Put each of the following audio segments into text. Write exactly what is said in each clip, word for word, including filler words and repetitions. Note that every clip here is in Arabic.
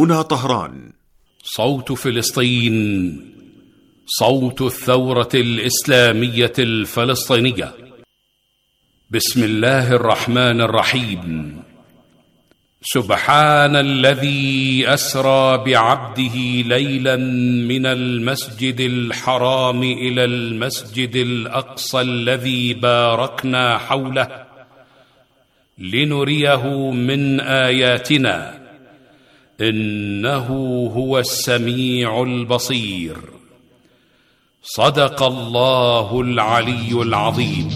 هنا طهران. صوت فلسطين، صوت الثورة الإسلامية الفلسطينية. بسم الله الرحمن الرحيم. سبحان الذي أسرى بعبده ليلا من المسجد الحرام إلى المسجد الأقصى الذي باركنا حوله لنريه من آياتنا إنه هو السميع البصير. صدق الله العلي العظيم.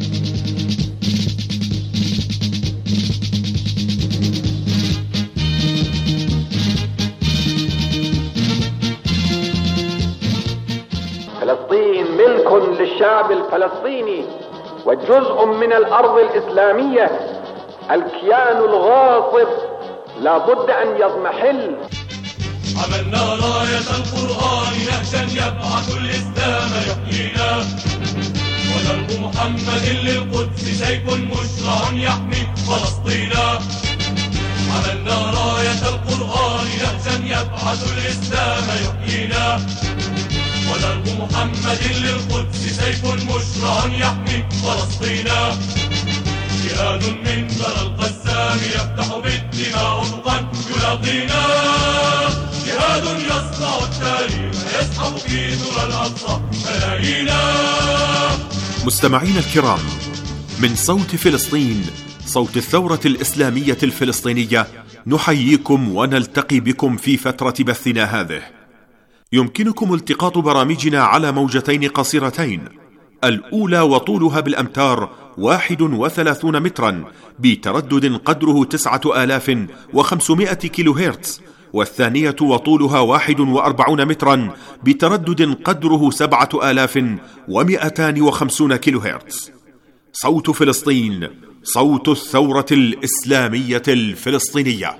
فلسطين ملك للشعب الفلسطيني وجزء من الأرض الإسلامية. الكيان الغاصب لا بد أن يضمحل. عملنا راية القرآن نهجا يبعث الإسلام يحيينا، ودرب محمد للقدس سيف مشرع يحمي فلسطينا. عملنا راية القرآن نهجا يبعث الإسلام يحيينا، ودرب محمد للقدس سيف مشرع يحمي فلسطينا. جهاد من برى القسام يفتح بالدماء أفقا يلاقينا، جهاد يصنع التاريخ يسحب في ذرى الأقصى ملايينا. مستمعين الكرام، من صوت فلسطين، صوت الثورة الإسلامية الفلسطينية، نحييكم ونلتقي بكم في فترة بثنا هذه. يمكنكم التقاط برامجنا على موجتين قصيرتين، الأولى وطولها بالأمتار واحد وثلاثون مترا بتردد قدره تسعة آلاف وخمسمائة كيلو هرتز، والثانية وطولها واحد وأربعون مترا بتردد قدره سبعة آلاف ومئتان وخمسون كيلو هرتز. صوت فلسطين، صوت الثورة الإسلامية الفلسطينية.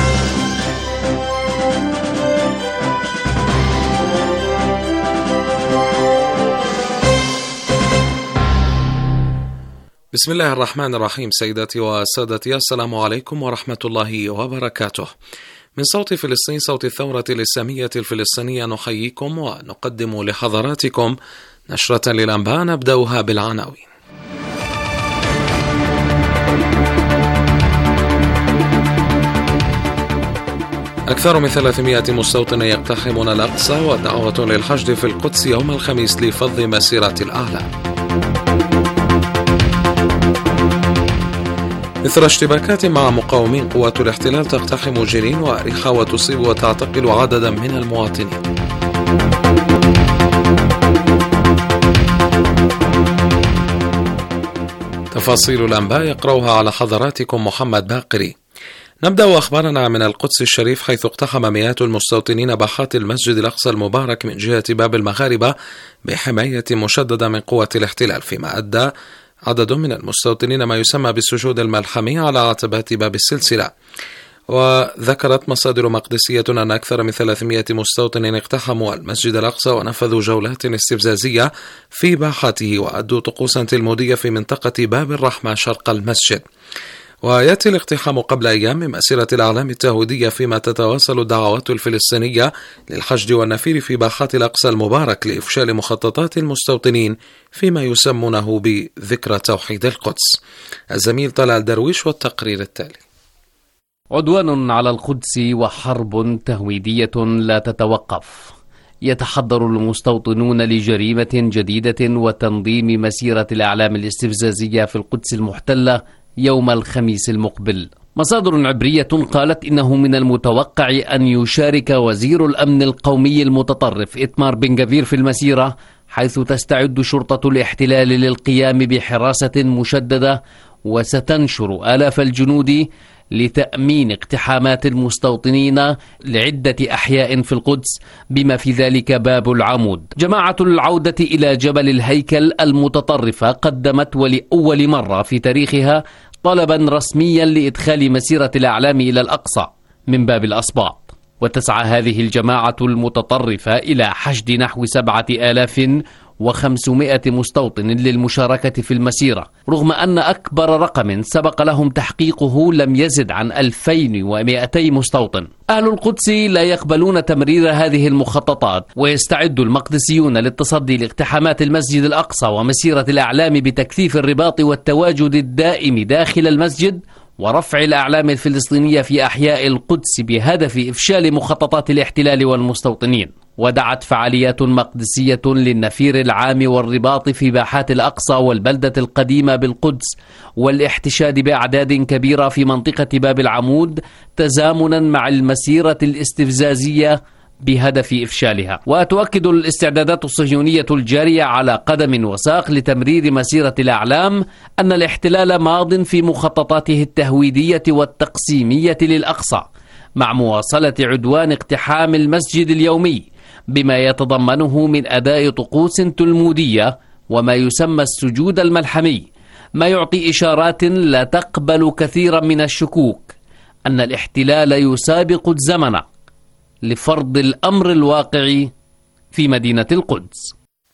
بسم الله الرحمن الرحيم. سيداتي وسادتي، السلام عليكم ورحمة الله وبركاته. من صوت فلسطين، صوت الثورة الإسلامية الفلسطينية، نحييكم ونقدم لحضراتكم نشرة للأنباء نبدأها بالعناوين. أكثر من ثلاثمائة مستوطن يقتحمون الأقصى، ودعوة للحشد في القدس يوم الخميس لفض مسيرة الأعلام. إثر اشتباكات مع مقاومين، قوات الاحتلال تقتحم جنين وأريحا وتصيب وتعتقل عددا من المواطنين. تفاصيل الأنباء يقرأها على حضراتكم محمد باقري. نبدأ أخبارنا من القدس الشريف، حيث اقتحم مئات المستوطنين باحات المسجد الأقصى المبارك من جهة باب المغاربة بحماية مشددة من قوات الاحتلال، فيما أدى عدد من المستوطنين ما يسمى بالسجود الملحمي على عتبات باب السلسلة. وذكرت مصادر مقدسية أن أكثر من ثلاثمائة مستوطن اقتحموا المسجد الأقصى ونفذوا جولات استفزازية في باحته وأدوا طقوسا تلمودية في منطقة باب الرحمة شرق المسجد. ويأتي الاقتحام قبل أيام من مسيرة الأعلام التهويدية، فيما تتواصل الدعوات الفلسطينية للحشد والنفير في باحات الأقصى المبارك لإفشال مخططات المستوطنين فيما يسمونه بذكرى توحيد القدس. الزميل طلال درويش والتقرير التالي. عدوان على القدس وحرب تهويدية لا تتوقف. يتحضر المستوطنون لجريمة جديدة وتنظيم مسيرة الأعلام الاستفزازية في القدس المحتلة يوم الخميس المقبل. مصادر عبرية قالت إنه من المتوقع أن يشارك وزير الأمن القومي المتطرف إتمار بن غفير في المسيرة، حيث تستعد شرطة الاحتلال للقيام بحراسة مشددة وستنشر آلاف الجنود لتأمين اقتحامات المستوطنين لعدة أحياء في القدس، بما في ذلك باب العمود. جماعة العودة إلى جبل الهيكل المتطرفة قدمت ولأول مرة في تاريخها طلبا رسميا لإدخال مسيرة الأعلام إلى الأقصى من باب الأسباط. وتسعى هذه الجماعة المتطرفة إلى حشد نحو سبعة آلاف وخمسمائة مستوطن للمشاركة في المسيرة، رغم أن أكبر رقم سبق لهم تحقيقه لم يزد عن ألفين ومائتي مستوطن. أهل القدس لا يقبلون تمرير هذه المخططات، ويستعد المقدسيون للتصدي لاقتحامات المسجد الأقصى ومسيرة الأعلام بتكثيف الرباط والتواجد الدائم داخل المسجد ورفع الأعلام الفلسطينية في أحياء القدس بهدف إفشال مخططات الاحتلال والمستوطنين. ودعت فعاليات مقدسية للنفير العام والرباط في باحات الأقصى والبلدة القديمة بالقدس والاحتشاد بأعداد كبيرة في منطقة باب العمود تزامنا مع المسيرة الاستفزازية بهدف إفشالها. وتؤكد الاستعدادات الصهيونية الجارية على قدم وساق لتمرير مسيرة الأعلام أن الاحتلال ماض في مخططاته التهويدية والتقسيمية للأقصى، مع مواصلة عدوان اقتحام المسجد اليومي بما يتضمنه من أداء طقوس تلمودية وما يسمى السجود الملحمي، ما يعطي إشارات لا تقبل كثيرا من الشكوك أن الاحتلال يسابق الزمن لفرض الأمر الواقعي في مدينة القدس.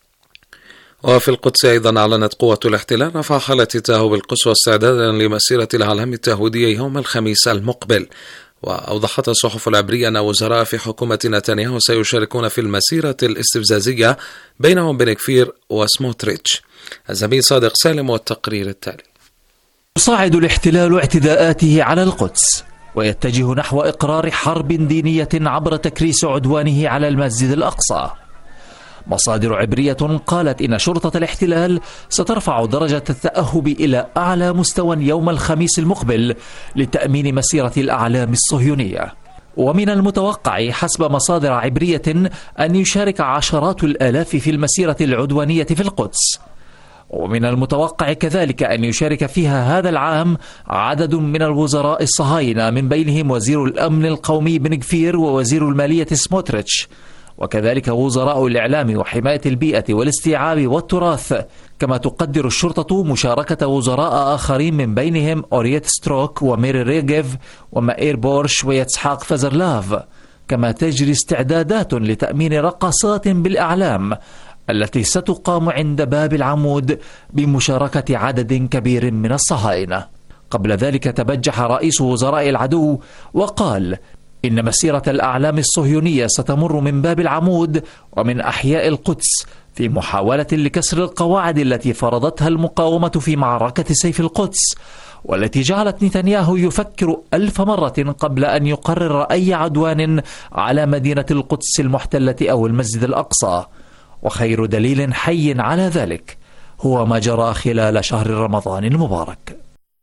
وفي القدس أيضا أعلنت قوة الاحتلال رفع حالة التهوب القدس واستعدادا لمسيرة الأعلام التهويدية يوم الخميس المقبل. وأوضحت الصحف العبرية أن وزراء في حكومة نتنياهو سيشاركون في المسيرة الاستفزازية بينهم بن كفير وسموتريتش. الزميل صادق سالم والتقرير التالي. يصاعد الاحتلال اعتداءاته على القدس ويتجه نحو إقرار حرب دينية عبر تكريس عدوانه على المسجد الأقصى. مصادر عبرية قالت إن شرطة الاحتلال سترفع درجة التأهب إلى أعلى مستوى يوم الخميس المقبل لتأمين مسيرة الأعلام الصهيونية. ومن المتوقع حسب مصادر عبرية أن يشارك عشرات الآلاف في المسيرة العدوانية في القدس، ومن المتوقع كذلك أن يشارك فيها هذا العام عدد من الوزراء الصهاينة، من بينهم وزير الأمن القومي بن كفير ووزير المالية سموتريتش، وكذلك وزراء الإعلام وحماية البيئة والاستيعاب والتراث. كما تقدر الشرطة مشاركة وزراء آخرين من بينهم أوريت ستروك وميري ريغيف ومائير بورش ويتسحاق فزرلاف. كما تجري استعدادات لتأمين رقصات بالأعلام التي ستقام عند باب العمود بمشاركة عدد كبير من الصهاينة. قبل ذلك تبجح رئيس وزراء العدو وقال إن مسيرة الأعلام الصهيونية ستمر من باب العمود ومن أحياء القدس في محاولة لكسر القواعد التي فرضتها المقاومة في معركة سيف القدس، والتي جعلت نتنياهو يفكر ألف مرة قبل أن يقرر أي عدوان على مدينة القدس المحتلة أو المسجد الأقصى. وخير دليل حي على ذلك هو ما جرى خلال شهر رمضان المبارك.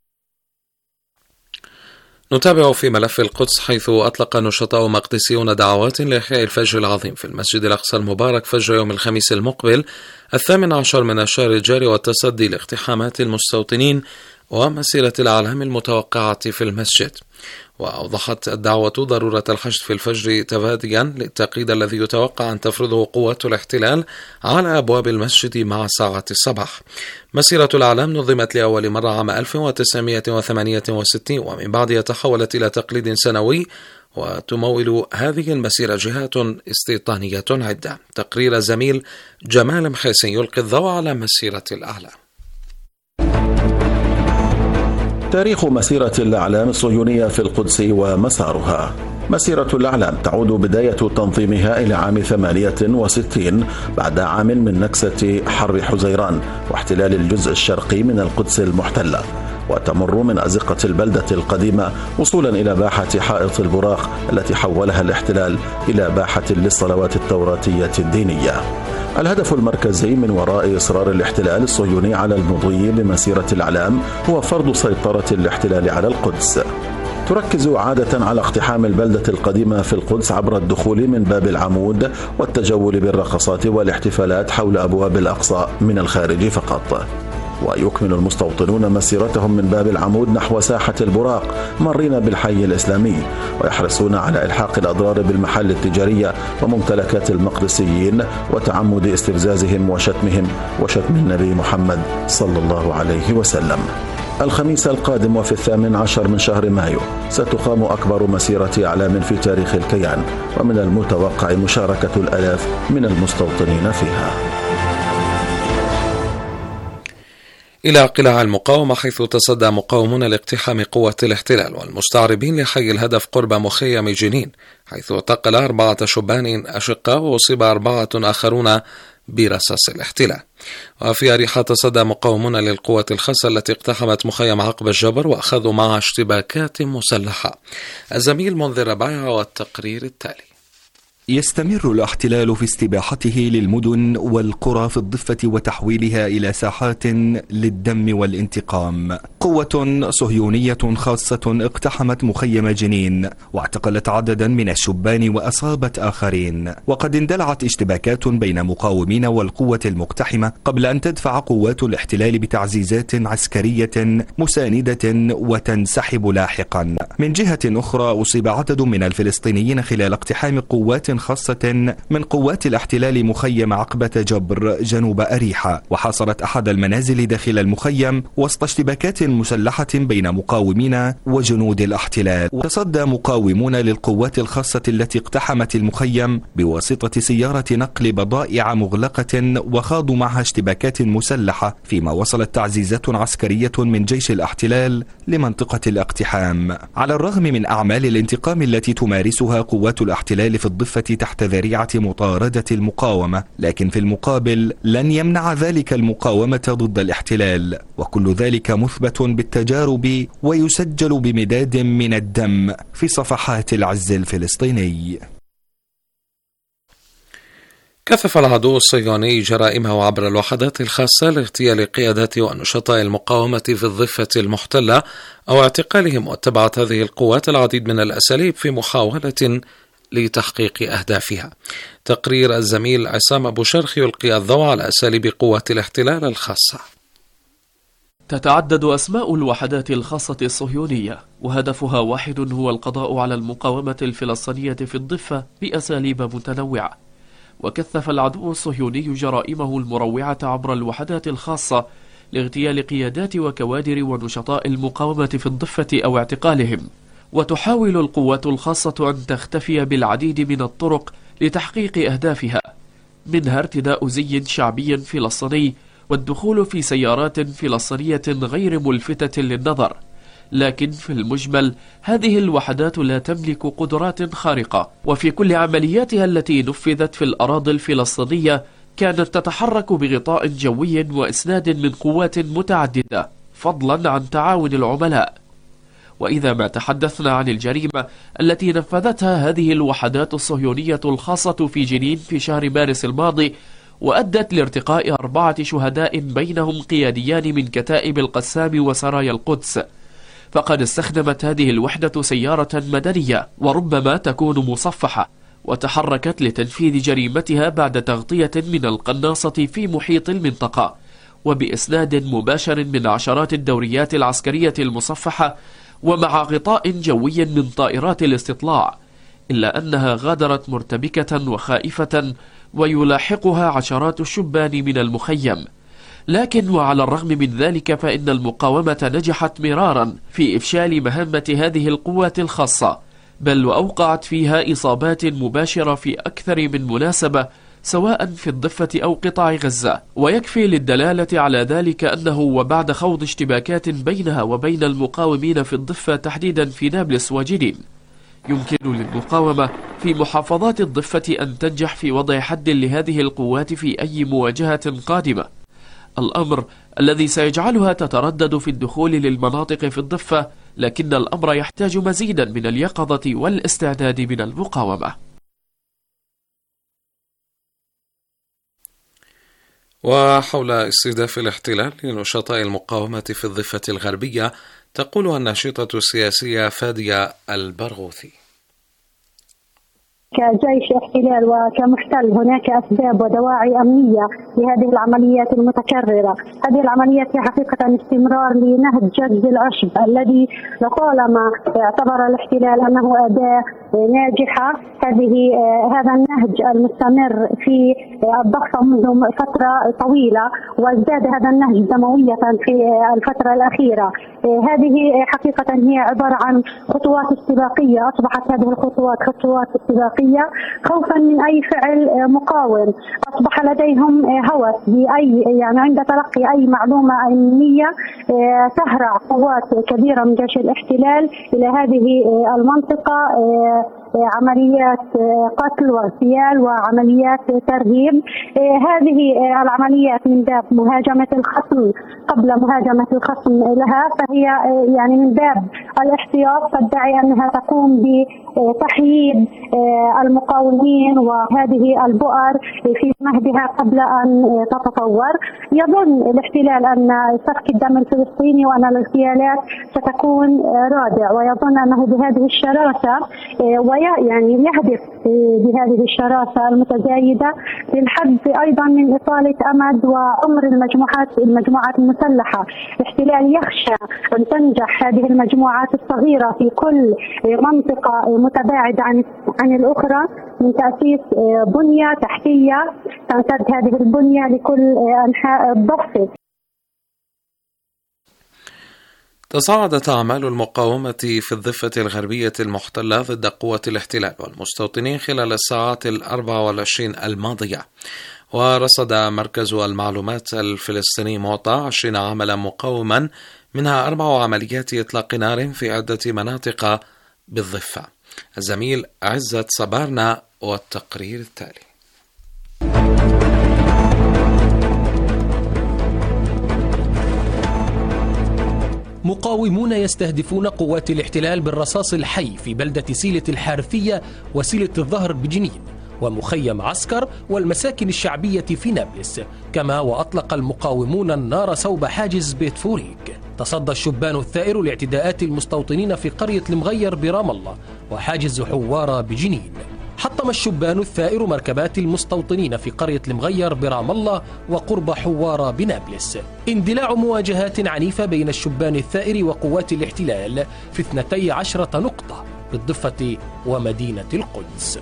نتابع في ملف القدس، حيث أطلق نشطاء مقدسيون دعوات لإحياء الفجر العظيم في المسجد الأقصى المبارك فجر يوم الخميس المقبل الثامن عشر من الشهر الجاري، والتصدي لاقتحامات المستوطنين ومسيرة الأعلام المتوقعة في المسجد. وأوضحت الدعوة ضرورة الحشد في الفجر تفاديا للتقييد الذي يتوقع أن تفرضه قوة الاحتلال على أبواب المسجد مع ساعة الصباح. مسيرة الأعلام نظمت لأول مرة عام ألف وتسعمائة وثمانية وستين، ومن بعدها تحولت إلى تقليد سنوي، وتمول هذه المسيرة جهات استيطانية عدة. تقرير زميل جمال محسن يلقي الضوء على مسيرة الأعلام. تاريخ مسيرة الأعلام الصهيونية في القدس ومسارها. مسيرة الأعلام تعود بداية تنظيمها إلى عام ثمانية وستين بعد عام من نكسة حرب حزيران واحتلال الجزء الشرقي من القدس المحتلة، وتمر من أزقة البلدة القديمة وصولا إلى باحة حائط البراق التي حولها الاحتلال إلى باحة للصلوات التوراتية الدينية. الهدف المركزي من وراء إصرار الاحتلال الصهيوني على المضي بمسيرة الأعلام هو فرض سيطرة الاحتلال على القدس. تركز عادة على اقتحام البلدة القديمة في القدس عبر الدخول من باب العمود والتجول بالرقصات والاحتفالات حول أبواب الأقصى من الخارج فقط. ويكمل المستوطنون مسيرتهم من باب العمود نحو ساحة البراق مارين بالحي الإسلامي، ويحرصون على إلحاق الأضرار بالمحال التجارية وممتلكات المقدسيين وتعمد استفزازهم وشتمهم وشتم النبي محمد صلى الله عليه وسلم. الخميس القادم وفي الثامن عشر من شهر مايو ستقام أكبر مسيرة أعلام في تاريخ الكيان، ومن المتوقع مشاركة الآلاف من المستوطنين فيها. إلى قلاع المقاومة، حيث تصدى مقاومون لاقتحام قوة الاحتلال والمستعربين لحي الهدف قرب مخيم جنين، حيث اعتقل أربعة شبان أشقاء وأصيب أربعة آخرون برصاص الاحتلال. وفي أريحة تصدى مقاومون للقوة الخاصة التي اقتحمت مخيم عقب الجبر وأخذوا معها اشتباكات مسلحة. الزميل منذر ربايع والتقرير التالي. يستمر الاحتلال في استباحته للمدن والقرى في الضفة وتحويلها إلى ساحات للدم والانتقام. قوة صهيونية خاصة اقتحمت مخيم جنين واعتقلت عددا من الشبان وأصابت آخرين، وقد اندلعت اشتباكات بين مقاومين والقوة المقتحمة قبل أن تدفع قوات الاحتلال بتعزيزات عسكرية مساندة وتنسحب لاحقا. من جهة أخرى، أصيب عدد من الفلسطينيين خلال اقتحام قوات خاصة من قوات الاحتلال مخيم عقبة جبر جنوب أريحة، وحاصرت أحد المنازل داخل المخيم وسط اشتباكات مسلحة بين مقاومين وجنود الاحتلال. وتصدى مقاومون للقوات الخاصة التي اقتحمت المخيم بواسطة سيارة نقل بضائع مغلقة وخاضوا معها اشتباكات مسلحة، فيما وصلت تعزيزات عسكرية من جيش الاحتلال لمنطقة الاقتحام. على الرغم من أعمال الانتقام التي تمارسها قوات الاحتلال في الضفة تحت ذريعة مطاردة المقاومة، لكن في المقابل لن يمنع ذلك المقاومة ضد الاحتلال، وكل ذلك مثبت بالتجارب ويسجل بمداد من الدم في صفحات العز الفلسطيني. كثف العدو الصهيوني جرائمه عبر الوحدات الخاصة لاغتيال قيادات ونشطاء المقاومة في الضفة المحتلة أو اعتقالهم، واتبعت هذه القوات العديد من الأساليب في محاولة لتحقيق أهدافها. تقرير الزميل عصام أبو شرخ يلقي الضوء على أساليب قوة الاحتلال الخاصة. تتعدد أسماء الوحدات الخاصة الصهيونية، وهدفها واحد هو القضاء على المقاومة الفلسطينية في الضفة بأساليب متنوعة. وكثف العدو الصهيوني جرائمه المروعة عبر الوحدات الخاصة لاغتيال قيادات وكوادر ونشطاء المقاومة في الضفة أو اعتقالهم. وتحاول القوات الخاصة أن تختفي بالعديد من الطرق لتحقيق أهدافها، منها ارتداء زي شعبي فلسطيني والدخول في سيارات فلسطينية غير ملفتة للنظر. لكن في المجمل هذه الوحدات لا تملك قدرات خارقة، وفي كل عملياتها التي نفذت في الأراضي الفلسطينية كانت تتحرك بغطاء جوي وإسناد من قوات متعددة، فضلا عن تعاون العملاء. وإذا ما تحدثنا عن الجريمة التي نفذتها هذه الوحدات الصهيونية الخاصة في جنين في شهر مارس الماضي، وأدت لارتقاء أربعة شهداء بينهم قياديان من كتائب القسام وسرايا القدس، فقد استخدمت هذه الوحدة سيارة مدنية وربما تكون مصفحة، وتحركت لتنفيذ جريمتها بعد تغطية من القناصة في محيط المنطقة، وبإسناد مباشر من عشرات الدوريات العسكرية المصفحة، ومع غطاء جوي من طائرات الاستطلاع، إلا أنها غادرت مرتبكة وخائفة ويلاحقها عشرات الشبان من المخيم. لكن وعلى الرغم من ذلك فإن المقاومة نجحت مرارا في إفشال مهمة هذه القوات الخاصة، بل وأوقعت فيها إصابات مباشرة في أكثر من مناسبة سواء في الضفة أو قطاع غزة. ويكفي للدلالة على ذلك أنه وبعد خوض اشتباكات بينها وبين المقاومين في الضفة تحديدا في نابلس وجنين، يمكن للمقاومة في محافظات الضفة أن تنجح في وضع حد لهذه القوات في أي مواجهة قادمة، الأمر الذي سيجعلها تتردد في الدخول للمناطق في الضفة. لكن الأمر يحتاج مزيدا من اليقظة والاستعداد من المقاومة. وحول استهداف الاحتلال لنشطاء المقاومة في الضفة الغربية، تقول الناشطة السياسية فادية البرغوثي: كجيش احتلال وكمحتل هناك أسباب ودواعي أمنية لهذه العمليات المتكررة. هذه العمليات هي حقيقة استمرار لنهج جذب العشب الذي لطالما اعتبر الاحتلال أنه أداة ناجحة. هذه هذا النهج المستمر في الضفة منذ فترة طويلة، وازداد هذا النهج دموية في الفترة الأخيرة. هذه حقيقة هي عبارة عن خطوات استباقية، أصبحت هذه الخطوات خطوات استباقية خوفا من أي فعل مقاوم. أصبح لديهم هوس بأي يعني عند تلقي أي معلومة أمنية تهرع قوات كبيرة من جيش الاحتلال إلى هذه المنطقة عمليات قتل واغتيال وعمليات ترهيب. هذه العمليات من باب مهاجمة الخصم قبل مهاجمة الخصم لها، فهي يعني من باب الاحتياط، تدعي أنها تقوم بتحييد المقاومين وهذه البؤر في مهدها قبل أن تتطور. يظن الاحتلال أن سفك الدم الفلسطيني وأن الاغتيالات ستكون رادع، ويظن أنه بهذه الشراسة يعني يهدف بهذه الشراسة المتزايدة للحد أيضا من إطالة أمد وعمر المجموعات المجموعات المسلحة. الاحتلال يخشى أن تنجح هذه المجموعات الصغيرة في كل منطقة متباعدة عن عن الأخرى من تأسيس بنية تحتية تمتد هذه البنية لكل أنحاء الضفة. تصاعدت أعمال المقاومة في الضفة الغربية المحتلة ضد قوة الاحتلال والمستوطنين خلال الساعات الأربع والعشرين الماضية. ورصد مركز المعلومات الفلسطيني معطى عشرين عملا مقاوما، منها أربع عمليات إطلاق نار في عدة مناطق بالضفة. الزميل عزت صبارنا والتقرير التالي. مقاومون يستهدفون قوات الاحتلال بالرصاص الحي في بلدة سيلة الحارثية وسيلة الظهر بجنين ومخيم عسكر والمساكن الشعبية في نابلس، كما وأطلق المقاومون النار صوب حاجز بيت فوريك. تصدى الشبان الثائر لاعتداءات المستوطنين في قرية المغير برام الله وحاجز حوارة بجنين. حطم الشبان الثائر مركبات المستوطنين في قرية المغير برام الله وقرب حوارة بنابلس. اندلاع مواجهات عنيفة بين الشبان الثائر وقوات الاحتلال في اثنتي عشرة نقطة بالضفة ومدينة القدس.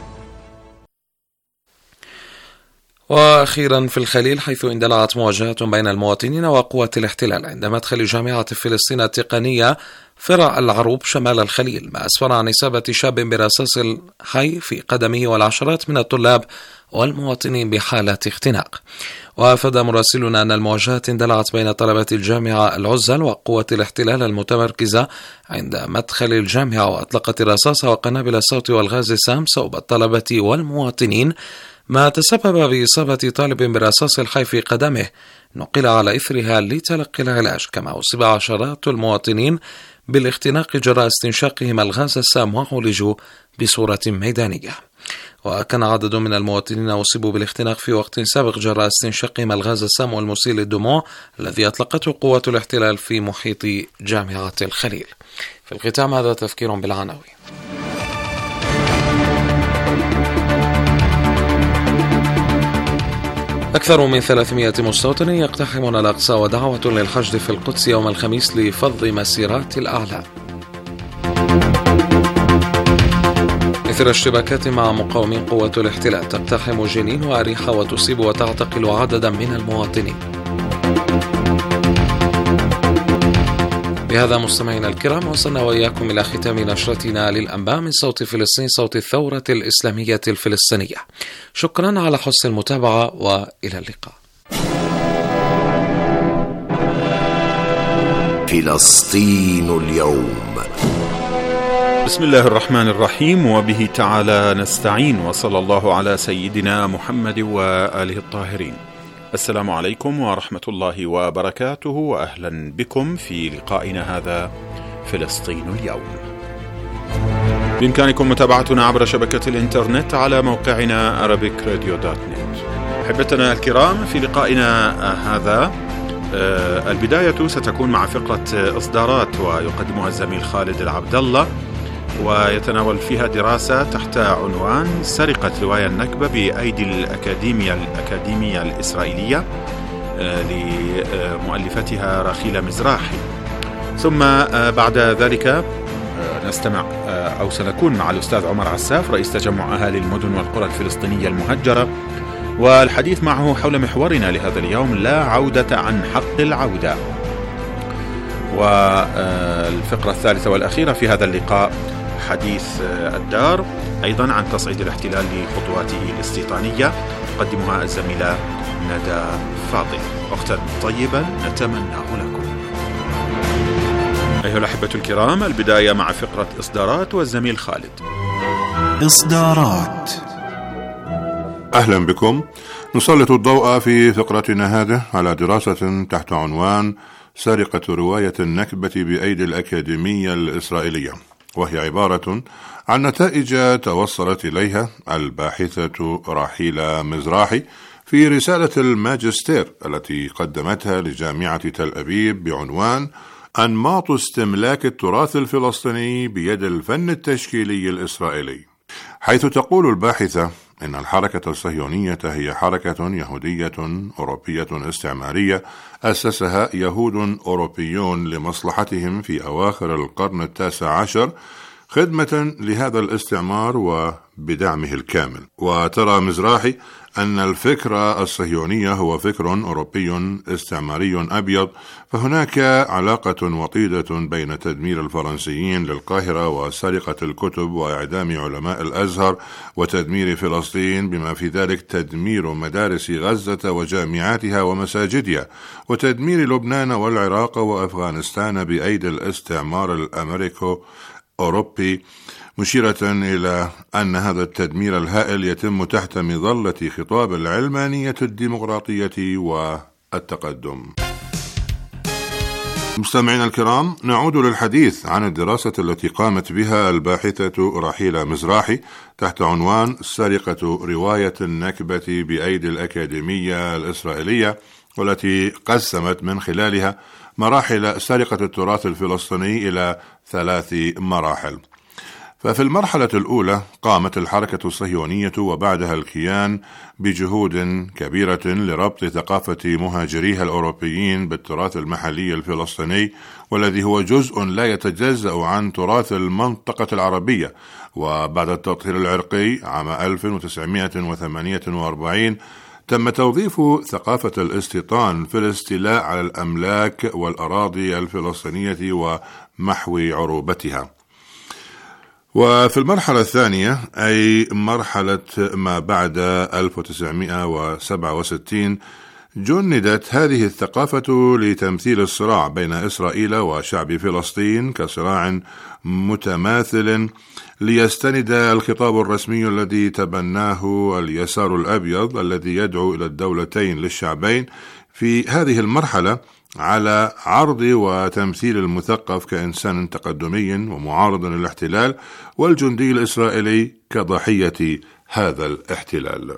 وأخيرا في الخليل، حيث اندلعت مواجهات بين المواطنين وقوات الاحتلال عند مدخل جامعة فلسطين التقنية فرع العروب شمال الخليل، ما أسفر عن إصابة شاب برصاص الحي في قدمه والعشرات من الطلاب والمواطنين بحالة اختناق. وأفاد مراسلنا أن المواجهات اندلعت بين طلبة الجامعة العزل وقوة الاحتلال المتمركزة عند مدخل الجامعة، وأطلقت الرصاص وقنابل الصوت والغاز السام صوب الطلبة والمواطنين، ما تسبب بإصابة طالب برصاص الحي في قدمه نقل على إثرها لتلقي العلاج. كما أصيب عشرات المواطنين بالاختناق جراء استنشاقهم الغاز السام وعولجوا بصورة ميدانية. وكان عدد من المواطنين أصيبوا بالاختناق في وقت سابق جراء استنشاقهم الغاز السام والمسيل للدموع الذي أطلقته قوات الاحتلال في محيط جامعة الخليل. في الختام هذا تذكير بالعناوين. أكثر من ثلاثمائة مستوطن يقتحمون الأقصى ودعوة للحشد في القدس يوم الخميس لفض مسيرات الأعلام. إثر اشتباكات مع مقاومين قوة الاحتلال تقتحم جنين وأريحة وتصيب وتعتقل عددا من المواطنين. بهذا مستمعينا الكرام وصلنا وإياكم إلى ختام نشرتنا للأنباء من صوت فلسطين، صوت الثورة الإسلامية الفلسطينية. شكرا على حسن المتابعة وإلى اللقاء. فلسطين اليوم. بسم الله الرحمن الرحيم، وبه تعالى نستعين، وصلى الله على سيدنا محمد وآله الطاهرين. السلام عليكم ورحمة الله وبركاته، وأهلا بكم في لقائنا هذا فلسطين اليوم. بإمكانكم متابعتنا عبر شبكة الإنترنت على موقعنا أرابيك راديو دوت نت. أحبتنا الكرام، في لقائنا هذا البداية ستكون مع فقرة إصدارات ويقدمها الزميل خالد العبد الله، ويتناول فيها دراسة تحت عنوان سرقة رواية النكبة بأيدي الأكاديمية الأكاديمية الإسرائيلية لمؤلفتها رخيلة مزراحي. ثم بعد ذلك سنستمع أو سنكون مع الأستاذ عمر عساف رئيس تجمع أهالي المدن والقرى الفلسطينية المهجرة، والحديث معه حول محورنا لهذا اليوم: لا عودة عن حق العودة. والفقرة الثالثة والأخيرة في هذا اللقاء حديث الدار أيضا عن تصعيد الاحتلال لخطواته الاستيطانية، تقدمها الزميلة ندى فاضل. وقتا طيبا نتمناه لكم. أيها الأحبة الكرام، البداية مع فقرة إصدارات والزميل خالد. إصدارات. أهلا بكم. نسلط الضوء في فقرتنا هذه على دراسة تحت عنوان سرقة رواية النكبة بأيدي الأكاديمية الإسرائيلية، وهي عبارة عن نتائج توصلت إليها الباحثة رحيلة مزراحي في رسالة الماجستير التي قدمتها لجامعة تل أبيب بعنوان أنماط استملاك التراث الفلسطيني بيد الفن التشكيلي الإسرائيلي، حيث تقول الباحثة إن الحركة الصهيونية هي حركة يهودية أوروبية استعمارية أسسها يهود أوروبيون لمصلحتهم في أواخر القرن التاسع عشر خدمة لهذا الاستعمار وبدعمه الكامل. وترى مزراحي أن الفكر الصهيوني هو فكر أوروبي استعماري أبيض، فهناك علاقة وطيدة بين تدمير الفرنسيين للقاهرة وسرقة الكتب وإعدام علماء الأزهر وتدمير فلسطين، بما في ذلك تدمير مدارس غزة وجامعاتها ومساجدها، وتدمير لبنان والعراق وأفغانستان بأيدي الاستعمار الأمريكو أوروبي، مشيرة إلى أن هذا التدمير الهائل يتم تحت مظلة خطاب العلمانية الديمقراطية والتقدم. مستمعينا الكرام، نعود للحديث عن الدراسة التي قامت بها الباحثة رحيلة مزراحي تحت عنوان سرقة رواية النكبة بأيدي الأكاديمية الإسرائيلية، والتي قسمت من خلالها مراحل سرقة التراث الفلسطيني إلى ثلاث مراحل. ففي المرحلة الأولى قامت الحركة الصهيونية وبعدها الكيان بجهود كبيرة لربط ثقافة مهاجريها الأوروبيين بالتراث المحلي الفلسطيني، والذي هو جزء لا يتجزأ عن تراث المنطقة العربية. وبعد التطهير العرقي عام ألف وتسعمائة وثمانية وأربعين تم توظيف ثقافة الاستيطان في الاستيلاء على الأملاك والأراضي الفلسطينية ومحو عروبتها. وفي المرحلة الثانية، أي مرحلة ما بعد ألف وتسعمائة وسبعة وستين، جندت هذه الثقافة لتمثيل الصراع بين إسرائيل وشعب فلسطين كصراع متماثل، ليستند الخطاب الرسمي الذي تبناه اليسار الأبيض الذي يدعو إلى الدولتين للشعبين في هذه المرحلة على عرض وتمثيل المثقف كإنسان تقدمي ومعارض للاحتلال، والجندي الإسرائيلي كضحية هذا الاحتلال.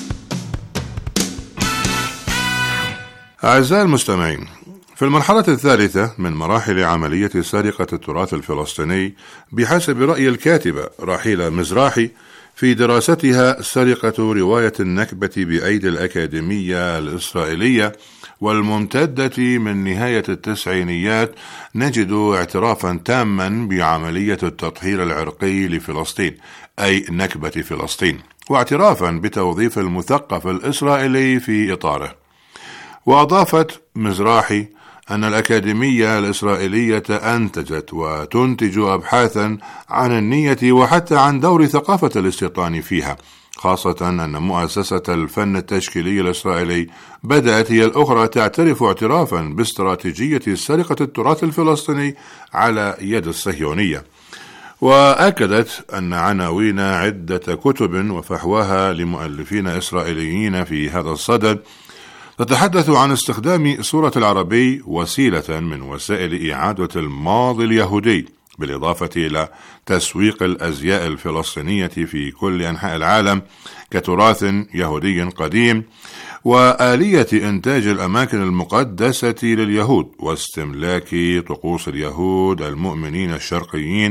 أعزائي المستمعين، في المرحلة الثالثة من مراحل عملية سرقة التراث الفلسطيني، بحسب رأي الكاتبة رحيلة مزراحي في دراستها سرقة رواية النكبة بأيدي الأكاديمية الإسرائيلية والممتدة من نهاية التسعينيات، نجد اعترافا تاما بعملية التطهير العرقي لفلسطين، أي نكبة فلسطين، واعترافا بتوظيف المثقف الإسرائيلي في إطاره. وأضافت مزراحي أن الأكاديمية الإسرائيلية أنتجت وتنتج أبحاثا عن النية وحتى عن دور ثقافة الاستيطان فيها، خاصة أن مؤسسة الفن التشكيلي الإسرائيلي بدأت هي الأخرى تعترف اعترافا باستراتيجية سرقة التراث الفلسطيني على يد الصهيونية. وأكدت أن عناوين عدة كتب وفحواها لمؤلفين إسرائيليين في هذا الصدد تتحدث عن استخدام صورة العربي وسيلة من وسائل إعادة الماضي اليهودي، بالإضافة إلى تسويق الأزياء الفلسطينية في كل أنحاء العالم كتراث يهودي قديم، وآلية إنتاج الأماكن المقدسة لليهود واستملاك طقوس اليهود المؤمنين الشرقيين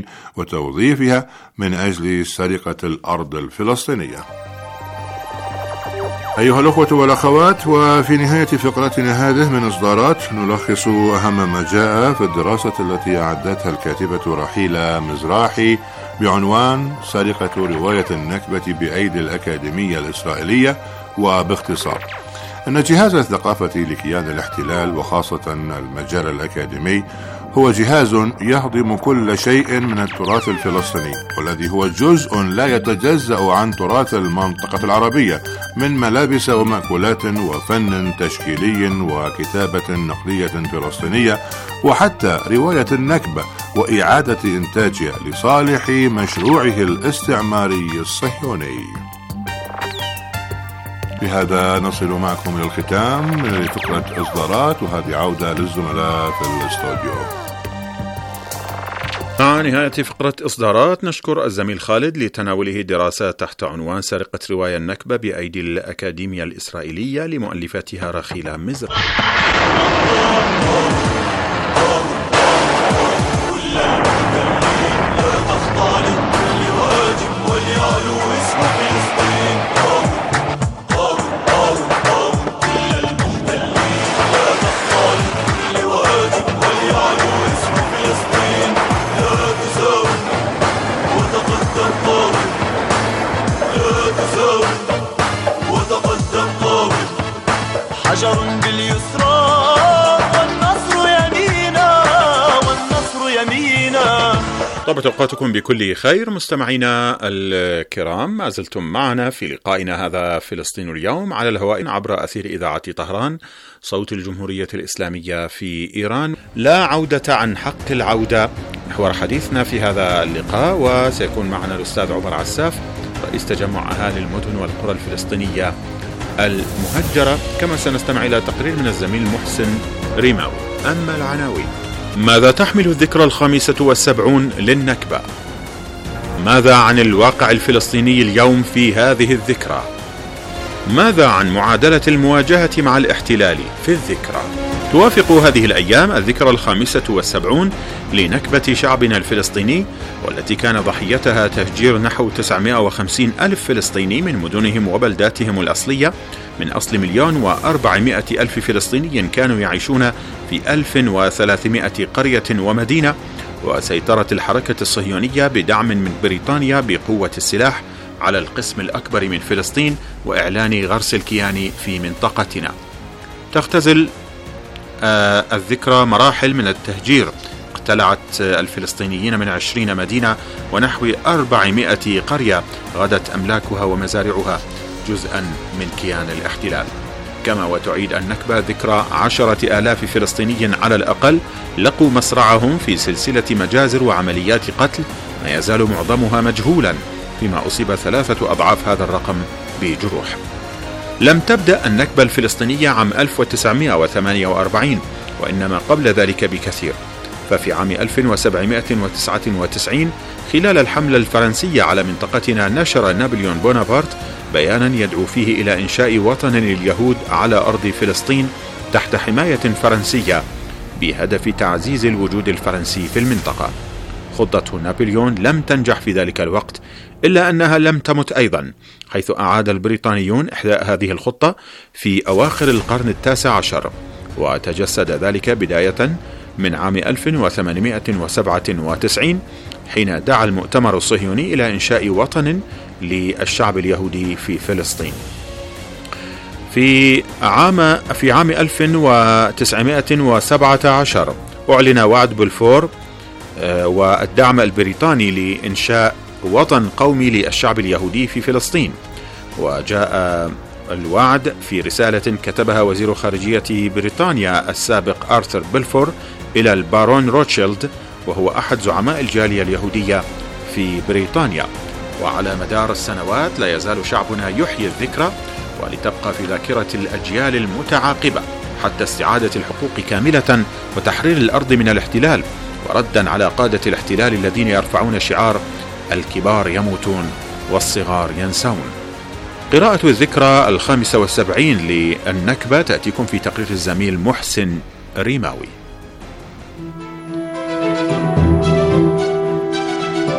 وتوظيفها من أجل سرقة الأرض الفلسطينية. أيها الأخوة والأخوات، وفي نهاية فقرتنا هذه من إصدارات نلخص أهم ما جاء في الدراسة التي أعدتها الكاتبة رحيلة مزراحي بعنوان سرقة رواية النكبة بأيدي الأكاديمية الإسرائيلية. وباختصار، أن جهاز الثقافة لكيان الاحتلال وخاصة المجال الأكاديمي هو جهاز يهضم كل شيء من التراث الفلسطيني، والذي هو جزء لا يتجزأ عن تراث المنطقة العربية من ملابس ومأكولات وفن تشكيلي وكتابة نقدية فلسطينية، وحتى رواية النكبة وإعادة إنتاجها لصالح مشروعه الاستعماري الصهيوني. بهذا نصل معكم إلى الختام لفقرة إصدارات، وهذه عودة للزملاء في الاستوديو. مع نهاية فقرة إصدارات نشكر الزميل خالد لتناوله دراسة تحت عنوان سرقة رواية النكبة بأيدي الأكاديمية الإسرائيلية لمؤلفتها رحيلة مزراحي. حجر باليسرى والنصر يمينا والنصر يمينا. طابت أوقاتكم بكل خير مستمعينا الكرام، ما زلتم معنا في لقائنا هذا فلسطين اليوم على الهواء عبر أثير إذاعة طهران صوت الجمهورية الإسلامية في إيران. لا عودة عن حق العودة محور حديثنا في هذا اللقاء، وسيكون معنا الأستاذ عمر عساف رئيس تجمع أهالي المدن والقرى الفلسطينية المهجرة، كما سنستمع إلى تقرير من الزميل محسن ريماوي. أما العناوين: ماذا تحمل الذكرى الخامسة والسبعون للنكبة؟ ماذا عن الواقع الفلسطيني اليوم في هذه الذكرى؟ ماذا عن معادلة المواجهة مع الاحتلال في الذكرى؟ توافق هذه الأيام الذكرى الخامسة والسبعون لنكبة شعبنا الفلسطيني، والتي كان ضحيتها تهجير نحو تسعمائة وخمسين ألف فلسطيني من مدنهم وبلداتهم الأصلية، من أصل مليون وأربعمائة ألف فلسطيني كانوا يعيشون في ألف وثلاثمائة قرية ومدينة، وسيطرة الحركة الصهيونية بدعم من بريطانيا بقوة السلاح على القسم الأكبر من فلسطين، وإعلان غرس الكيان في منطقتنا. تختزل آه الذكرى مراحل من التهجير، اقتلعت الفلسطينيين من عشرين مدينة ونحو أربعمائة قرية غدت أملاكها ومزارعها جزءا من كيان الاحتلال. كما وتعيد النكبة ذكرى عشرة آلاف فلسطيني على الأقل لقوا مصرعهم في سلسلة مجازر وعمليات قتل ما يزال معظمها مجهولا، فيما أصيب ثلاثة أضعاف هذا الرقم بجروح. لم تبدأ النكبة الفلسطينية عام ألف وتسعمائة وثمانية وأربعين، وإنما قبل ذلك بكثير. ففي عام ألف وسبعمائة وتسعة وتسعين خلال الحملة الفرنسية على منطقتنا نشر نابليون بونابرت بيانا يدعو فيه إلى إنشاء وطن لليهود على أرض فلسطين تحت حماية فرنسية بهدف تعزيز الوجود الفرنسي في المنطقة. خطة نابليون لم تنجح في ذلك الوقت، إلا أنها لم تمت أيضا، حيث أعاد البريطانيون إحياء هذه الخطة في أواخر القرن التاسع عشر، وتجسد ذلك بداية من عام ألف وثمانمائة وسبعة وتسعين حين دعا المؤتمر الصهيوني إلى إنشاء وطن للشعب اليهودي في فلسطين. في عام في عام ألف وتسعمائة وسبعة عشر أعلن وعد بلفور والدعم البريطاني لإنشاء وطن قومي للشعب اليهودي في فلسطين، وجاء الوعد في رسالة كتبها وزير خارجية بريطانيا السابق آرثر بلفور إلى البارون روتشيلد، وهو أحد زعماء الجالية اليهودية في بريطانيا. وعلى مدار السنوات لا يزال شعبنا يحيي الذكرى ولتبقى في ذاكرة الأجيال المتعاقبة حتى استعادة الحقوق كاملة وتحرير الأرض من الاحتلال، وردا على قادة الاحتلال الذين يرفعون شعار الكبار يموتون والصغار ينسون. قراءة الذكرى الخامسة والسبعين للنكبة تأتيكم في تقرير الزميل محسن ريماوي.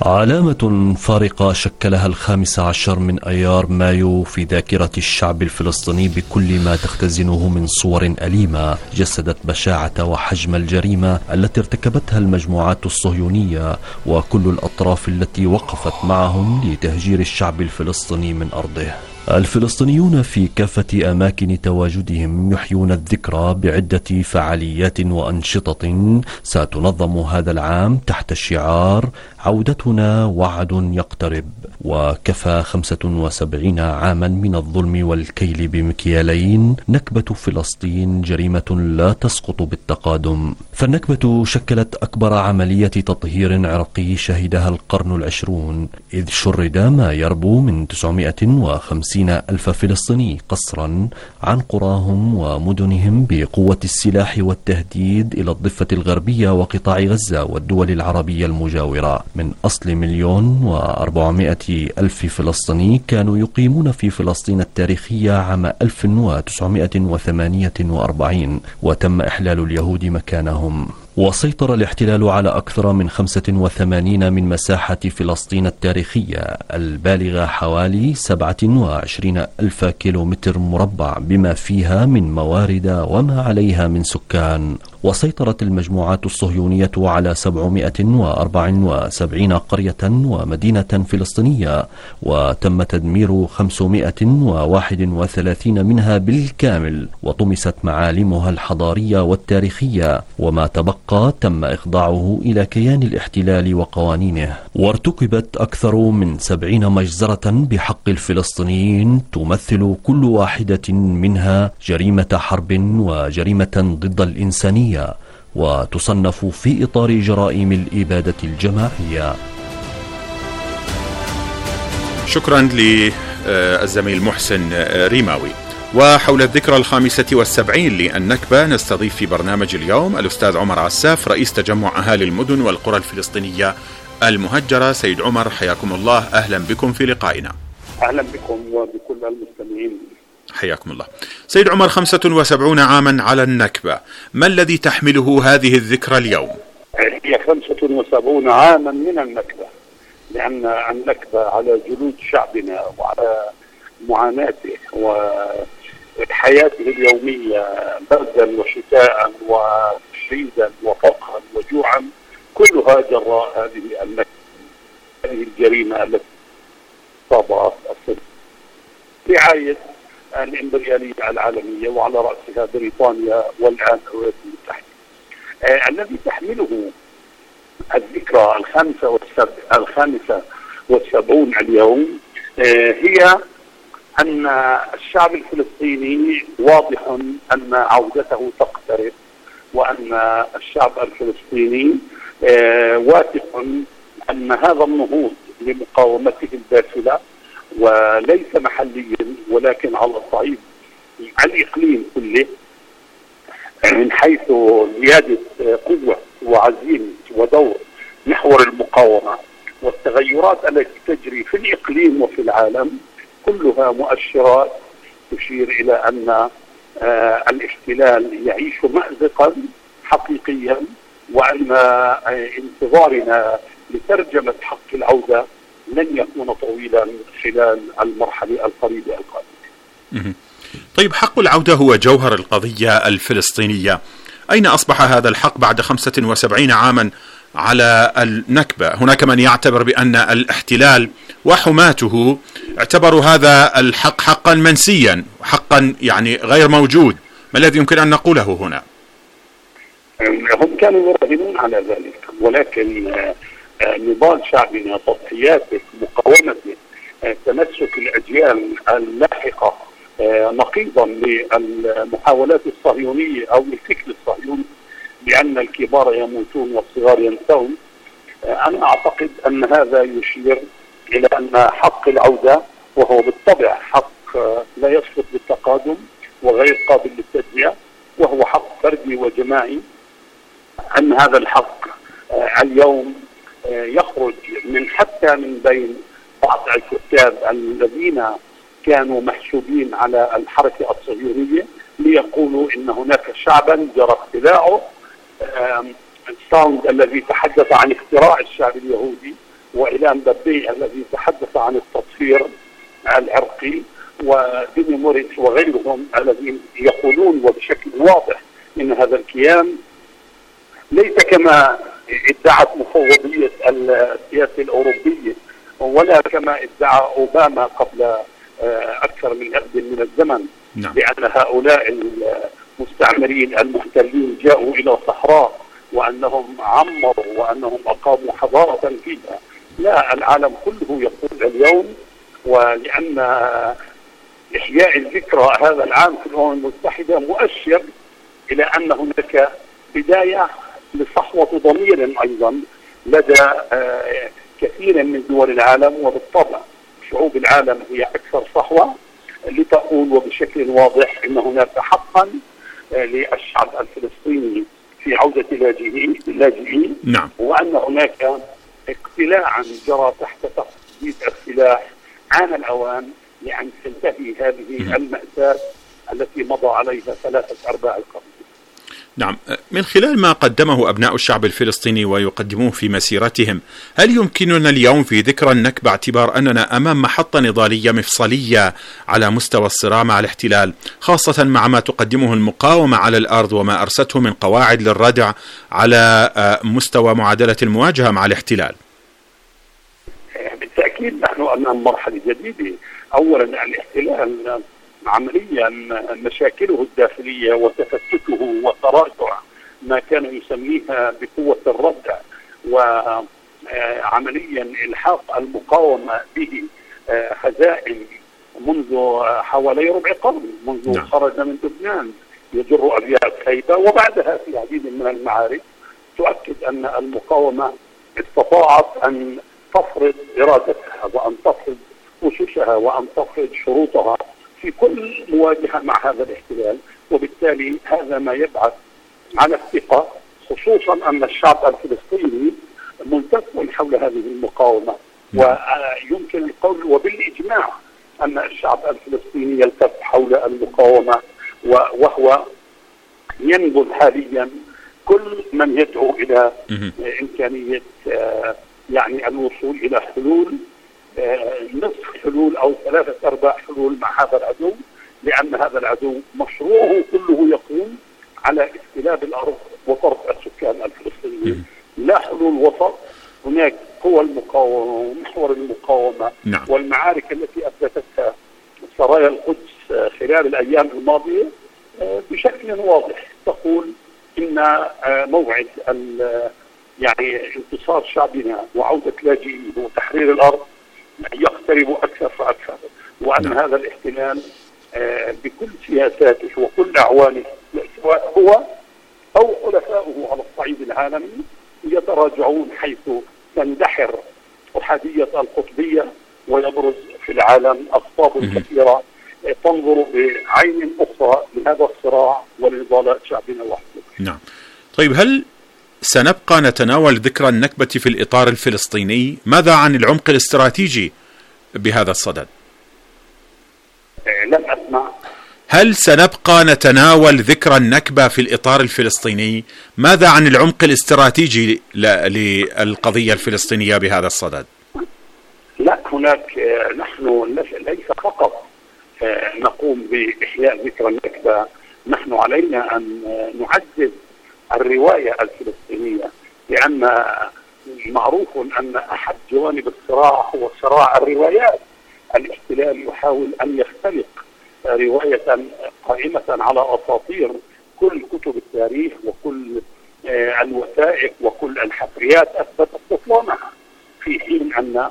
علامة فارقة شكلها الخامس عشر من أيار مايو في ذاكرة الشعب الفلسطيني بكل ما تختزنه من صور أليمة جسدت بشاعة وحجم الجريمة التي ارتكبتها المجموعات الصهيونية وكل الأطراف التي وقفت معهم لتهجير الشعب الفلسطيني من أرضه. الفلسطينيون في كافة أماكن تواجدهم يحيون الذكرى بعدة فعاليات وأنشطة ستنظم هذا العام تحت شعار عودتنا وعد يقترب. وكفى خمسة وسبعين عاما من الظلم والكيل بمكيالين. نكبة فلسطين جريمة لا تسقط بالتقادم، فالنكبة شكلت أكبر عملية تطهير عرقي شهدها القرن العشرون، إذ شرد ما يربو من تسعمائة وخمسين ألف فلسطيني قسرا عن قراهم ومدنهم بقوة السلاح والتهديد إلى الضفة الغربية وقطاع غزة والدول العربية المجاورة. من أصل مليون وأربعمائة ألف فلسطيني كانوا يقيمون في فلسطين التاريخية عام ألف وتسعمائة وثمانية وأربعين، وتم إحلال اليهود مكانهم. وسيطر الاحتلال على أكثر من خمسة وثمانين من مساحة فلسطين التاريخية البالغة حوالي سبعة وعشرين ألف كيلومتر مربع، بما فيها من موارد وما عليها من سكان. وسيطرت المجموعات الصهيونية على سبعمائة وأربعة وسبعين قرية ومدينة فلسطينية، وتم تدمير خمسمائة وواحد وثلاثين منها بالكامل، وطمست معالمها الحضارية والتاريخية، وما تبقى تم إخضاعه إلى كيان الاحتلال وقوانينه. وارتكبت أكثر من سبعين مجزرة بحق الفلسطينيين تمثل كل واحدة منها جريمة حرب وجريمة ضد الإنسانية، وتصنف في إطار جرائم الإبادة الجماعية. شكرا للزميل محسن ريماوي. وحول الذكرى الخامسة والسبعين للنكبة نستضيف في برنامج اليوم الأستاذ عمر عساف، رئيس تجمع أهالي المدن والقرى الفلسطينية المهجرة. سيد عمر، حياكم الله، أهلا بكم في لقائنا. أهلا بكم وبكل المستمعين. حياكم الله. سيد عمر، خمسة وسبعون عاما على النكبة، ما الذي تحمله هذه الذكرى اليوم؟ هي خمسة وسبعون عاما من النكبة، لأن النكبة على جلود شعبنا وعلى معاناته وحياته اليومية بردا وشتاء وشيدا وفقرا وجوعا، كلها جراء هذه النكبة، هذه الجريمة التي صابت الصدر. رعاية الإمبريالية العالمية وعلى رأسها بريطانيا والآن الولايات المتحدة. آه الذي تحمله الذكرى الخامسة والسب... الخامسة والسبعون اليوم آه هي أن الشعب الفلسطيني واضح أن عودته تقترب، وأن الشعب الفلسطيني آه واثق أن هذا النهوض لمقاومته الباسلة وليس محليا ولكن على الصعيد الإقليم كله، من حيث زيادة قوة وعزيمة ودور محور المقاومة والتغيرات التي تجري في الإقليم وفي العالم، كلها مؤشرات تشير إلى أن آه الاحتلال يعيش مأزقا حقيقيا، وأن آه انتظارنا لترجمة حق العودة لن يكون طويلا خلال المرحلة القريبة القادمة. طيب، حق العودة هو جوهر القضية الفلسطينية. أين أصبح هذا الحق بعد خمسة وسبعين عاما على النكبة؟ هناك من يعتبر بأن الاحتلال وحماته اعتبروا هذا الحق حقا منسيا، حقا يعني غير موجود. ما الذي يمكن أن نقوله هنا؟ هم كانوا يراهنون على ذلك، ولكن نضال شعبنا، تضحياته، مقاومته، تمسك الأجيال اللاحقة نقيضا للمحاولات الصهيونية أو الفكر الصهيوني بأن الكبار يموتون والصغار ينسون. أنا أعتقد أن هذا يشير إلى أن حق العودة، وهو بالطبع حق لا يسقط بالتقادم وغير قابل للتجزئة، وهو حق فردي وجماعي، أن هذا الحق اليوم يخرج من حتى من بين بعض الكتاب الذين كانوا محسوبين على الحركة الصهيونية ليقولوا إن هناك شعبا جرى اختراعه. ساوند الذي تحدث عن اختراع الشعب اليهودي وإيلان بابي الذي تحدث عن التطهير العرقي، وديني موريس وغيرهم الذين يقولون وبشكل واضح إن هذا الكيان ليس كما ادعت مفوضية السياسة الأوروبية ولا كما ادعى أوباما قبل أكثر من عقد من الزمن. نعم. بأن هؤلاء المستعمرين المحتلين جاءوا إلى الصحراء وأنهم عمروا وأنهم أقاموا حضارة فيها. لا، العالم كله يقول اليوم، ولأن إحياء الذكرى هذا العام في الأمم المتحدة مؤشر إلى أن هناك بداية لصحوة ضمير أيضا لدى كثير من دول العالم، وبالطبع شعوب العالم هي أكثر صحوة لتقول وبشكل واضح أن هناك حقا للشعب الفلسطيني في عودة اللاجئين. نعم. وأن هناك اقتلاعا جرى تحت تخطيط السلاح. آن الأوان لأن تنتهي هذه المأساة التي مضى عليها ثلاثة أرباع القرن. نعم، من خلال ما قدمه أبناء الشعب الفلسطيني ويقدموه في مسيرتهم، هل يمكننا اليوم في ذكرى النكبة اعتبار أننا أمام محطة نضالية مفصلية على مستوى الصراع مع الاحتلال، خاصة مع ما تقدمه المقاومة على الأرض وما أرسته من قواعد للردع على مستوى معادلة المواجهة مع الاحتلال؟ بالتأكيد نحن أمام مرحلة جديدة. أولا الاحتلال عمليا مشاكله الداخلية وتفتته وتراجع ما كان يسميها بقوة الردع، وعمليا إلحاق المقاومة به هزائم منذ حوالي ربع قرن، منذ نعم. خرج من لبنان يجر أبيات خيبة، وبعدها في عديد من المعارك تؤكد أن المقاومة استطاعت أن تفرض إرادتها وأن تفرض أسسها وأن تفرض شروطها في كل مواجهة مع هذا الاحتلال. وبالتالي هذا ما يبعث على الثقة، خصوصا أن الشعب الفلسطيني ملتف حول هذه المقاومة. ويمكن القول وبالإجماع أن الشعب الفلسطيني يلتف حول المقاومة، وهو ينبذ حاليا كل من يدعو إلى إمكانية يعني الوصول إلى حلول، نصف حلول أو ثلاثة أرباع حلول مع هذا العدو، لأن هذا العدو مشروعه كله يقوم على استلاب الأرض وطرد السكان الفلسطينيين. لا حلول وسط. هناك قوى المقاومة ومحور المقاومة. نعم. والمعارك التي أثبتتها سرايا القدس خلال الأيام الماضية بشكل واضح تقول إن موعد يعني انتصار شعبنا وعودة لاجئين وتحرير الأرض يقترب أكثر فأكثر، وأن نعم. هذا الاحتلال بكل سياساته وكل أعوانه سواء هو أو حلفائه على الصعيد العالمي يتراجعون، حيث تندحر أحادية القطبية ويبرز في العالم أقطاب كثيرة تنظر بعين أخرى لهذا الصراع ولنضالات شعبنا وحده. نعم. طيب، هل سنبقى نتناول ذكرى النكبة في الإطار الفلسطيني؟ ماذا عن العمق الاستراتيجي بهذا الصدد؟ لم أسمع. هل سنبقى نتناول ذكرى النكبة في الإطار الفلسطيني؟ ماذا عن العمق الاستراتيجي للقضية الفلسطينية بهذا الصدد؟ لا، هناك نحن ليس فقط نقوم بإحياء ذكرى النكبة، نحن علينا أن نعزز الرواية الفلسطينية، لأن معروف أن أحد جوانب الصراع هو صراع الروايات. الاحتلال يحاول أن يختلق رواية قائمة على أساطير كل كتب التاريخ وكل الوثائق وكل الحفريات أثبتت بطلانها، في حين أن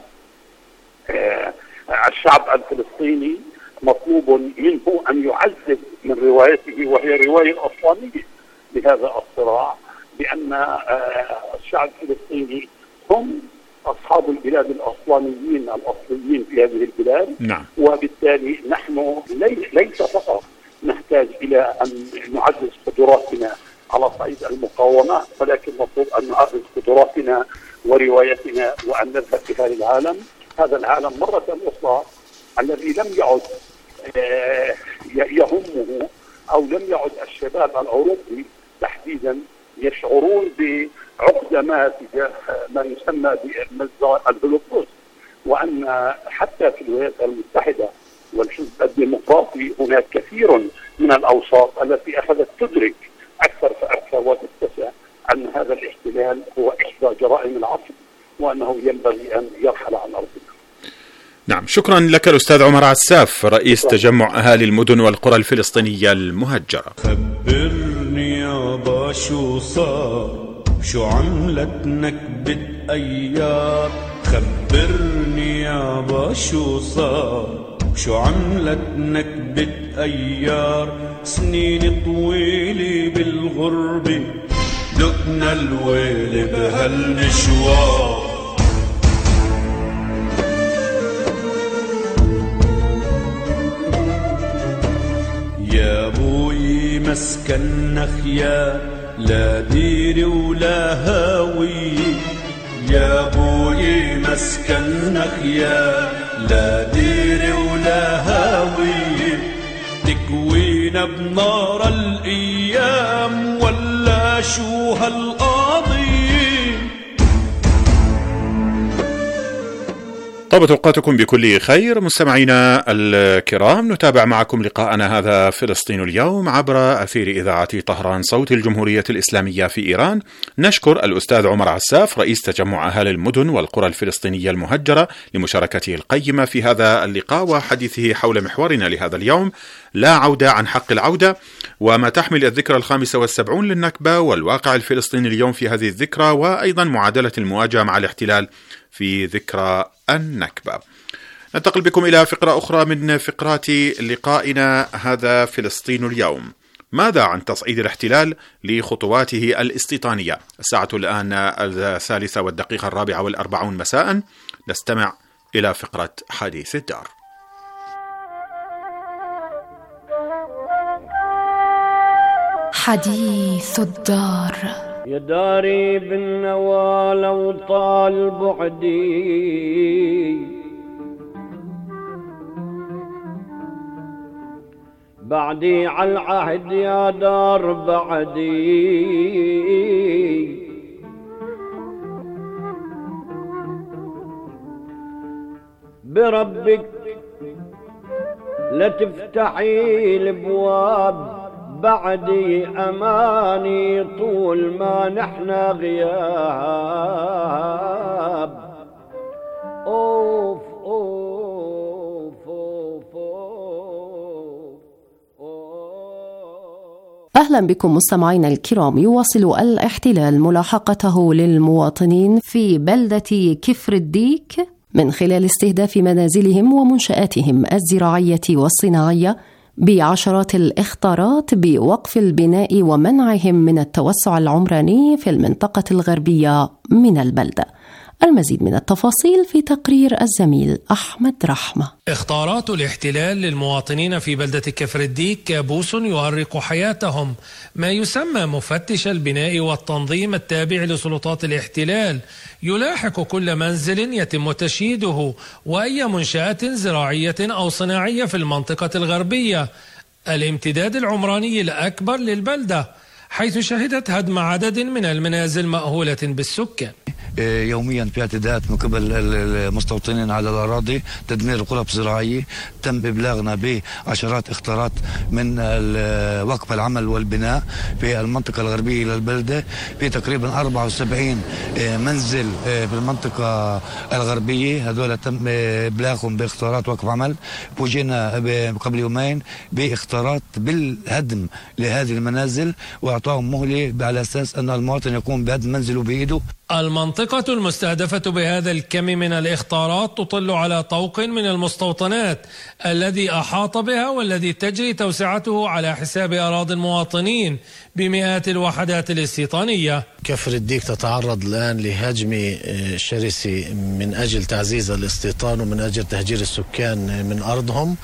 الشعب الفلسطيني مطلوب منه أن يعزز من روايته، وهي الرواية الأسطانية لهذا الصراع، بأن الشعب الفلسطيني هم أصحاب البلاد الأصلانيين الأصليين في هذه البلاد. نعم. وبالتالي نحن ليس فقط نحتاج إلى أن نعزز قدراتنا على صعيد المقاومة، ولكن مطلوب أن نعزز قدراتنا وروايتنا وأن نذهب بها للعالم. هذا العالم مرة أخرى الذي لم يعد يهمه أو لم يعد الشباب الأوروبي تحديدا يشعرون بعقدة ما تجاه ما يسمى بمزار الهولوكوست، وأن حتى في الولايات المتحدة والحزب الديمقراطي هناك كثير من الأوساط التي أخذت تدرك أكثر فأكثر وتتسع أن هذا الاحتلال هو إحدى جرائم العصر، وأنه ينبغي أن يرحل عن أرضنا. نعم، شكرا لك الأستاذ عمر عساف، رئيس تجمع أهالي المدن والقرى الفلسطينية المهجرة. خبرني يابا شو صار، شو عملت نكبة أيار. خبرني يابا شو صار، شو عملت نكبة أيار. سنين طويلة بالغربة دقنا الويل بهالمشوار. يا بوي مسكن خيار، لا ديري ولا هاوي. يا بوي مسكن خيار، لا ديري ولا هاوي. تكوينا بنار الأيام ولا شو هالقاضي. طابت أوقاتكم بكل خير مستمعينا الكرام، نتابع معكم لقاءنا هذا فلسطين اليوم عبر أثير إذاعة طهران صوت الجمهورية الإسلامية في إيران. نشكر الأستاذ عمر عساف رئيس تجمع أهالي المدن والقرى الفلسطينية المهجرة لمشاركته القيمة في هذا اللقاء وحديثه حول محورنا لهذا اليوم، لا عودة عن حق العودة، وما تحمل الذكرى الخامسة والسبعون للنكبة والواقع الفلسطيني اليوم في هذه الذكرى، وأيضا معادلة المواجهة مع الاحتلال في ذكرى النكبة. ننتقل بكم إلى فقرة أخرى من فقرات لقائنا هذا فلسطين اليوم. ماذا عن تصعيد الاحتلال لخطواته الاستيطانية؟ الساعة الآن الثالثة والدقيقة الرابعة والأربعون مساء. نستمع إلى فقرة حديث الدار. حديث الدار. يا داري بالنوى لو طال بعدي، بعدي على العهد يا دار بعدي. بربك لا تفتحي الابواب بعدي، أماني طول ما نحنا غياب. أوف أوف أوف أوف. أهلا بكم مستمعينا الكرام. يواصل الاحتلال ملاحقته للمواطنين في بلدة كفر الديك من خلال استهداف منازلهم ومنشآتهم الزراعية والصناعية بعشرات الإخطارات بوقف البناء ومنعهم من التوسع العمراني في المنطقة الغربية من البلدة. المزيد من التفاصيل في تقرير الزميل أحمد رحمة. إخطارات الاحتلال للمواطنين في بلدة كفر الديك كابوس يؤرق حياتهم. ما يسمى مفتش البناء والتنظيم التابع لسلطات الاحتلال يلاحق كل منزل يتم تشييده وأي منشآت زراعية أو صناعية في المنطقة الغربية، الامتداد العمراني الأكبر للبلدة، حيث شهدت هدم عدد من المنازل مأهولة بالسكان. يوميا في اعتداءات من قبل المستوطنين على الأراضي، تدمير القرب الزراعية، تم إبلاغنا بعشرات اختارات من وقف العمل والبناء في المنطقة الغربية للبلدة. في تقريبا أربعة وسبعين منزل في المنطقة الغربية، هذول تم إبلاغهم باختارات وقف عمل. فوجئنا قبل يومين باختارات بالهدم لهذه المنازل، وأعطاهم مهلة على أساس أن المواطن يقوم بهدم منزله بإيده. المنطقة المستهدفة بهذا الكم من الإخطارات تطل على طوق من المستوطنات الذي أحاط بها والذي تجري توسعته على حساب أراضي المواطنين بمئات الوحدات الاستيطانية. كفر الديك تتعرض الآن لهجمة شرسة من أجل تعزيز الاستيطان ومن أجل تهجير السكان من أرضهم،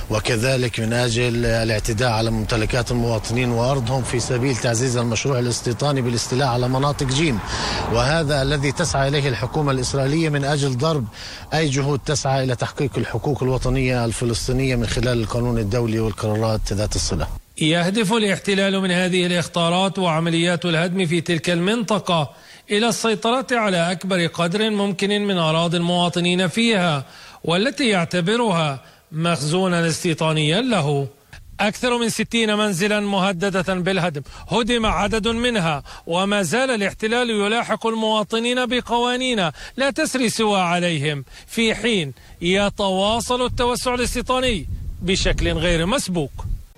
وكذلك من أجل الاعتداء على ممتلكات المواطنين وأرضهم في سبيل تعزيز المشروع الاستيطاني بالاستيلاء على مناطق جيم. وهذا الذي تسعى إليه الحكومة الإسرائيلية من أجل ضرب أي جهود تسعى إلى تحقيق الحقوق الوطنية الفلسطينية من خلال القانون الدولي والقرارات ذات الصلة. يهدف الاحتلال من هذه الإخطارات وعمليات الهدم في تلك المنطقة إلى السيطرة على أكبر قدر ممكن من أراضي المواطنين فيها، والتي يعتبرها مخزونا استيطانيا له. أكثر من ستين منزلا مهددة بالهدم هدم عدد منها، وما زال الاحتلال يلاحق المواطنين بقوانين لا تسري سوى عليهم، في حين يتواصل التوسع الاستيطاني بشكل غير مسبوق.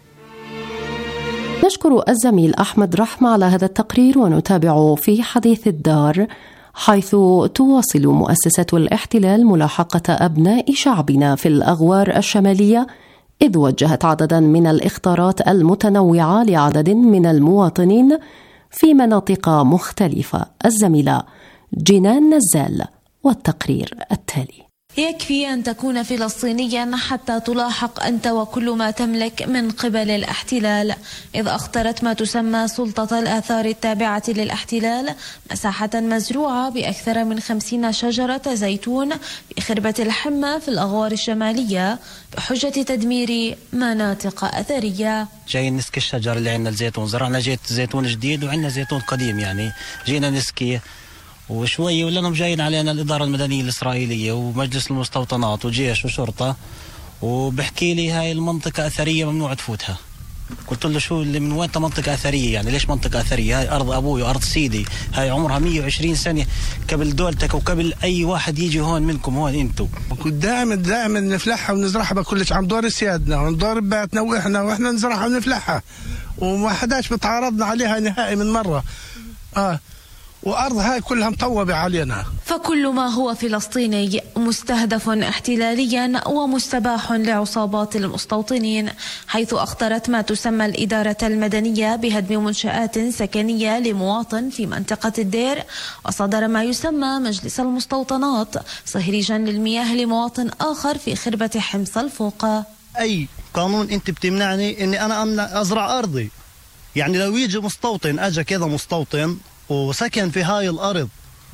نشكر الزميل أحمد رحمة على هذا التقرير، ونتابع في حديث الدار، حيث تواصل مؤسسة الاحتلال ملاحقة أبناء شعبنا في الأغوار الشمالية، إذ وجهت عددا من الإخطارات المتنوعة لعدد من المواطنين في مناطق مختلفة. الزميلة جنان نزال والتقرير التالي. يكفي أن تكون فلسطينيا حتى تلاحق أنت وكل ما تملك من قبل الاحتلال، إذ أخطرت ما تسمى سلطة الآثار التابعة للاحتلال مساحة مزروعة بأكثر من خمسين شجرة زيتون في خربة الحمة في الأغوار الشمالية بحجة تدمير مناطق أثرية. جايين نسكي الشجر اللي عندنا الزيتون، زرعنا جيت زيتون جديد وعندنا زيتون قديم، يعني جينا نسكي وشوي ولانهم جايين علينا الإدارة المدنية الإسرائيلية ومجلس المستوطنات وجيش وشرطة، وبحكي لي هاي المنطقة أثرية ممنوع تفوتها. قلت له شو اللي من وين منطقة أثرية؟ يعني ليش منطقة أثرية؟ هاي أرض أبوي وأرض سيدي، هاي عمرها مية وعشرين سنة قبل دولتك وقبل أي واحد يجي هون منكم، هون أنتوا. كنت دائما دائما نفلحها ونزرعها بكلش عن دور سيادنا وعن دور باتنا، وإحنا وإحنا نزرعها ونفلحها وما حداش بتعارضنا عليها نهائي من مرة. آه وأرض هاي كلها مطوبة علينا. فكل ما هو فلسطيني مستهدف احتلاليا ومستباح لعصابات المستوطنين، حيث أخطرت ما تسمى الإدارة المدنية بهدم منشآت سكنية لمواطن في منطقة الدير، وصدر ما يسمى مجلس المستوطنات صهريجا للمياه لمواطن آخر في خربة حمص الفوقة. أي قانون أنت بتمنعني أني أنا أمنع أزرع أرضي؟ يعني لو يجي مستوطن أجا كذا مستوطن وسكن في هاي الأرض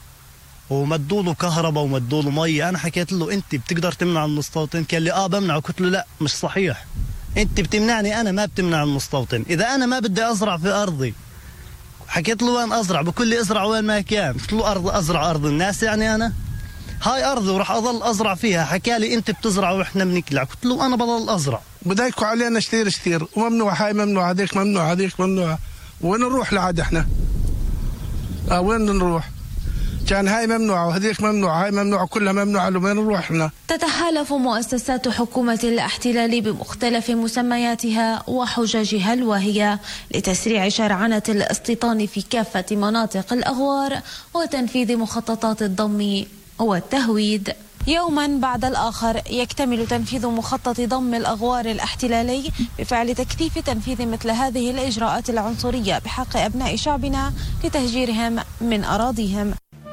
ومدوله كهرباء ومدوله مية، أنا حكيت له أنت بتقدر تمنع المستوطن؟ قال لي آه بمنعه. قلت له لا مش صحيح، أنت بتمنعني أنا، ما بتمنع المستوطن. إذا أنا ما بدي أزرع في أرضي، حكيت له وين أزرع؟ بكل لي أزرع وين ما كان. قلت له أرض أزرع أرض الناس، يعني أنا هاي أرضي وراح أظل أزرع فيها. حكى لي أنت بتزرع وإحنا بنكلع. قلت له أنا بضل أزرع. بدايكوا علينا اشتير اشتير وممنوع، هاي ممنوع، هذيك ممنوع، هذيك ممنوع. وين نروح لعاد إحنا؟ آه وين نروح؟ كان هاي ممنوعة وهذيك ممنوعة، هاي ممنوعة، كلها ممنوعة، وين نروح احنا؟ تتحالف مؤسسات حكومة الاحتلال بمختلف مسمياتها وحججها الواهية لتسريع شرعنة الاستيطان في كافة مناطق الأغوار وتنفيذ مخططات الضم والتهويد. يوما بعد الآخر يكتمل تنفيذ مخطط ضم الأغوار الاحتلالي بفعل تكثيف تنفيذ مثل هذه الإجراءات العنصرية بحق أبناء شعبنا لتهجيرهم من أراضيهم.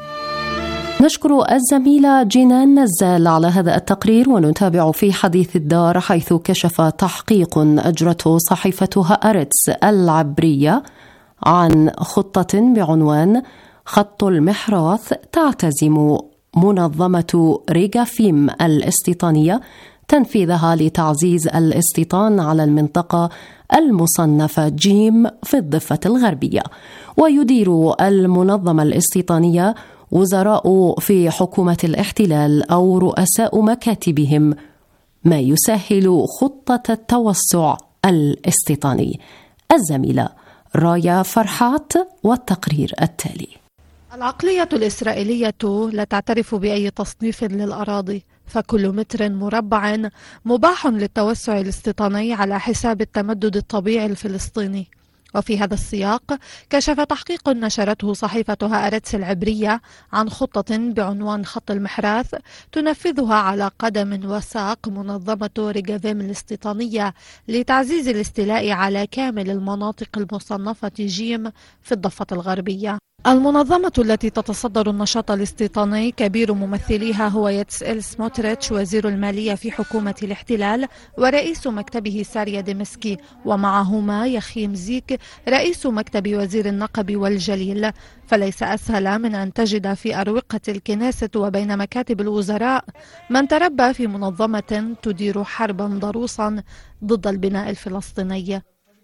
نشكر الزميلة جنان نزال على هذا التقرير، ونتابع في حديث الدار، حيث كشف تحقيق أجرته صحيفة هآرتس العبرية عن خطة بعنوان خط المحراث تعتزم منظمة ريغافيم الاستيطانية تنفيذها لتعزيز الاستيطان على المنطقة المصنفة جيم في الضفة الغربية. ويدير المنظمة الاستيطانية وزراء في حكومة الاحتلال أو رؤساء مكاتبهم، ما يسهل خطة التوسع الاستيطاني. الزميلة رايا فرحات والتقرير التالي. العقلية الإسرائيلية لا تعترف بأي تصنيف للأراضي، فكل متر مربع مباح للتوسع الاستيطاني على حساب التمدد الطبيعي الفلسطيني. وفي هذا السياق كشف تحقيق نشرته صحيفة هآرتس العبرية عن خطة بعنوان خط المحراث تنفذها على قدم وساق منظمة ريغافيم الاستيطانية لتعزيز الاستيلاء على كامل المناطق المصنفة جيم في الضفة الغربية. المنظمة التي تتصدر النشاط الاستيطاني كبير ممثليها هو يتسئل سموتريتش وزير المالية في حكومة الاحتلال ورئيس مكتبه ساريا ديمسكي، ومعهما يخيم زيك رئيس مكتب وزير النقب والجليل. فليس أسهل من أن تجد في أروقة الكنيسة وبين مكاتب الوزراء من تربى في منظمة تدير حربا ضروسا ضد البناء الفلسطيني.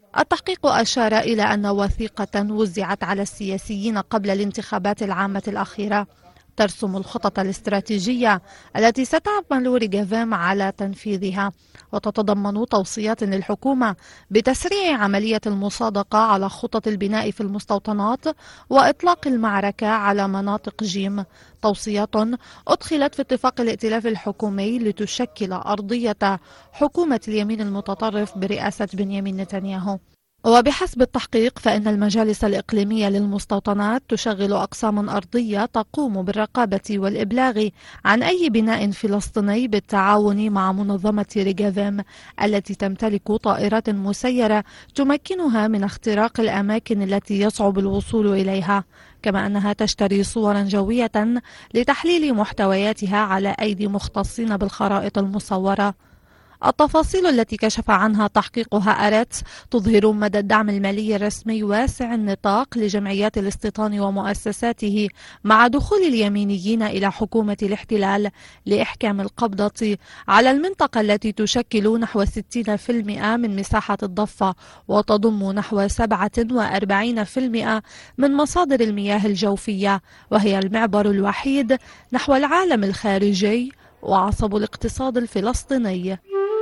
التحقيق أشار إلى أن وثيقة وزعت على السياسيين قبل الانتخابات العامة الأخيرة ترسم الخطط الاستراتيجية التي ستعمل ريغافيم على تنفيذها، وتتضمن توصيات للحكومة بتسريع عملية المصادقة على خطط البناء في المستوطنات وإطلاق المعركة على مناطق جيم، توصيات أدخلت في اتفاق الائتلاف الحكومي لتشكل أرضية حكومة اليمين المتطرف برئاسة بنيامين نتنياهو. وبحسب التحقيق فإن المجالس الإقليمية للمستوطنات تشغل أقسام أرضية تقوم بالرقابة والإبلاغ عن أي بناء فلسطيني بالتعاون مع منظمة ريغافيم التي تمتلك طائرات مسيرة تمكنها من اختراق الأماكن التي يصعب الوصول إليها، كما أنها تشتري صورا جوية لتحليل محتوياتها على أيدي مختصين بالخرائط المصورة. التفاصيل التي كشف عنها تحقيقها أرت تظهر مدى الدعم المالي الرسمي واسع النطاق لجمعيات الاستيطان ومؤسساته مع دخول اليمينيين إلى حكومة الاحتلال لإحكام القبضة على المنطقة التي تشكل نحو ستين بالمئة من مساحة الضفة وتضم نحو سبعة وأربعين بالمئة من مصادر المياه الجوفية، وهي المعبر الوحيد نحو العالم الخارجي وعصب الاقتصاد الفلسطيني.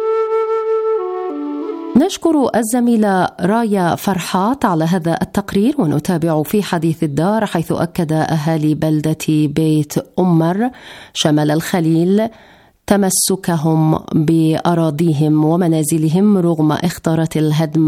نشكر الزميلة رايا فرحات على هذا التقرير، ونتابع في حديث الدار حيث أكد أهالي بلدة بيت أمر شمال الخليل تمسكهم بأراضيهم ومنازلهم رغم إخطارة الهدم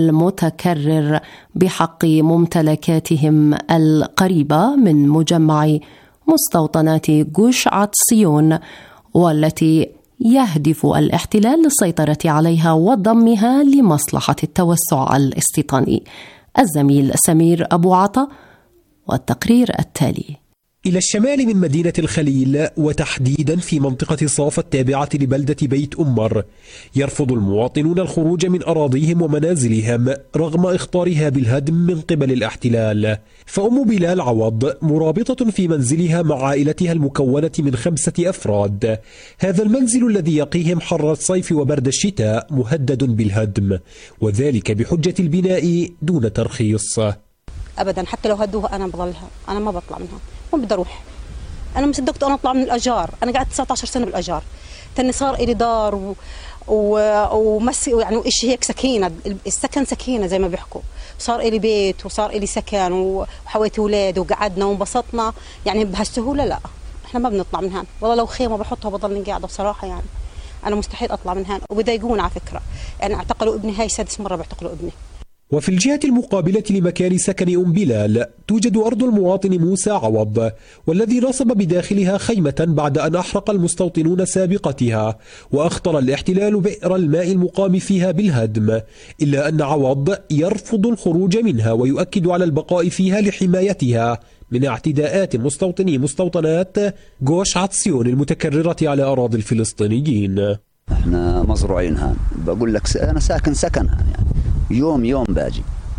المتكرر بحق ممتلكاتهم القريبة من مجمع مستوطنات جوش عطسيون، والتي يهدف الاحتلال للسيطرة عليها وضمها لمصلحة التوسع الاستيطاني. الزميل سمير أبو عطا والتقرير التالي. إلى الشمال من مدينة الخليل وتحديدا في منطقة صافة التابعة لبلدة بيت أمر، يرفض المواطنون الخروج من أراضيهم ومنازلهم رغم إخطارها بالهدم من قبل الاحتلال. فأم بلال عوض مرابطة في منزلها مع عائلتها المكونة من خمسة أفراد. هذا المنزل الذي يقيهم حر الصيف وبرد الشتاء مهدد بالهدم، وذلك بحجة البناء دون ترخيص. أبدا حتى لو هدوها أنا بضلها، أنا ما بطلع منها، ما بدي أروح. أنا مصدقت أنا أطلع من الأجار، أنا قعدت تسعة عشر سنة بالأجار، تاني صار إلي دار و... و... ومس يعني إيش هيك سكينة، السكن سكينة زي ما بيحكوا، صار إلي بيت وصار إلي سكن وحويت أولاد وقعدنا وانبسطنا، يعني بهالسهولة لا، إحنا ما بنطلع من هان، والله لو خيمة بحطها بضلني قاعدة بصراحة، يعني أنا مستحيل أطلع من هان، وبيضايقون على فكرة، يعني اعتقلوا ابني، هاي سادس مرة بيعتقلوا ابني. وفي الجهة المقابلة لمكان سكن أم بلال توجد أرض المواطن موسى عوض، والذي نصب بداخلها خيمة بعد أن أحرق المستوطنون سابقتها وأخطر الاحتلال بئر الماء المقام فيها بالهدم، إلا أن عوض يرفض الخروج منها ويؤكد على البقاء فيها لحمايتها من اعتداءات مستوطني مستوطنات جوش عطسيون المتكررة على أراضي الفلسطينيين. احنا مزروعين هان، بقول لك أنا ساكن سكن هان، يعني يوم يوم باجي،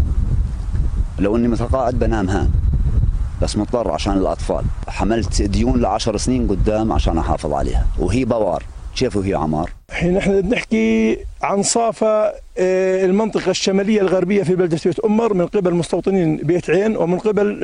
لو اني متقاعد بنام هان، بس مضطر عشان الاطفال. حملت ديون لعشر سنين قدام عشان احافظ عليها، وهي بوار، شايفوا هي عمار. الحين احنا بنحكي عن صافة المنطقة الشمالية الغربية في بلدة بيت أمر من قبل مستوطنين بيت عين ومن قبل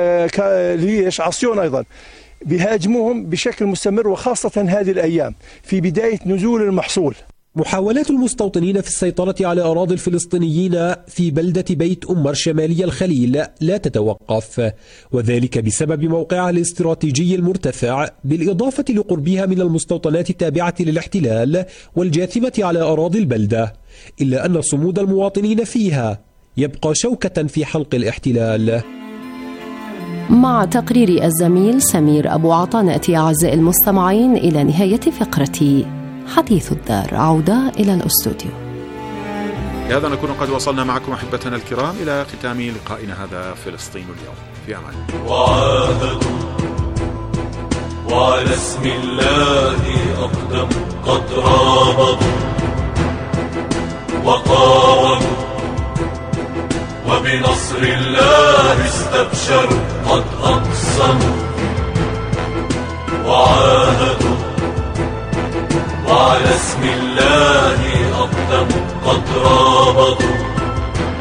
ليش عصيون أيضا، بيهاجموهم بشكل مستمر، وخاصة هذه الأيام في بداية نزول المحصول. محاولات المستوطنين في السيطرة على أراضي الفلسطينيين في بلدة بيت أمر شمالي الخليل لا تتوقف، وذلك بسبب موقعها الاستراتيجي المرتفع، بالإضافة لقربها من المستوطنات التابعة للاحتلال والجاثمة على أراضي البلدة، إلا أن صمود المواطنين فيها يبقى شوكة في حلق الاحتلال. مع تقرير الزميل سمير أبو عطا نأتي أعزائي المستمعين إلى نهاية فقرة حديث الدار. عودة إلى الأستوديو. بهذا نكون قد وصلنا معكم أحبتنا الكرام إلى ختام لقائنا هذا فلسطين اليوم. في أمان. وعاهدوا وعلى اسم الله أقدم قد رابطوا وقاوموا وبنصر الله استبشروا قد أقسموا. وعاهدوا وعلى اسم الله أقدموا قد رابطوا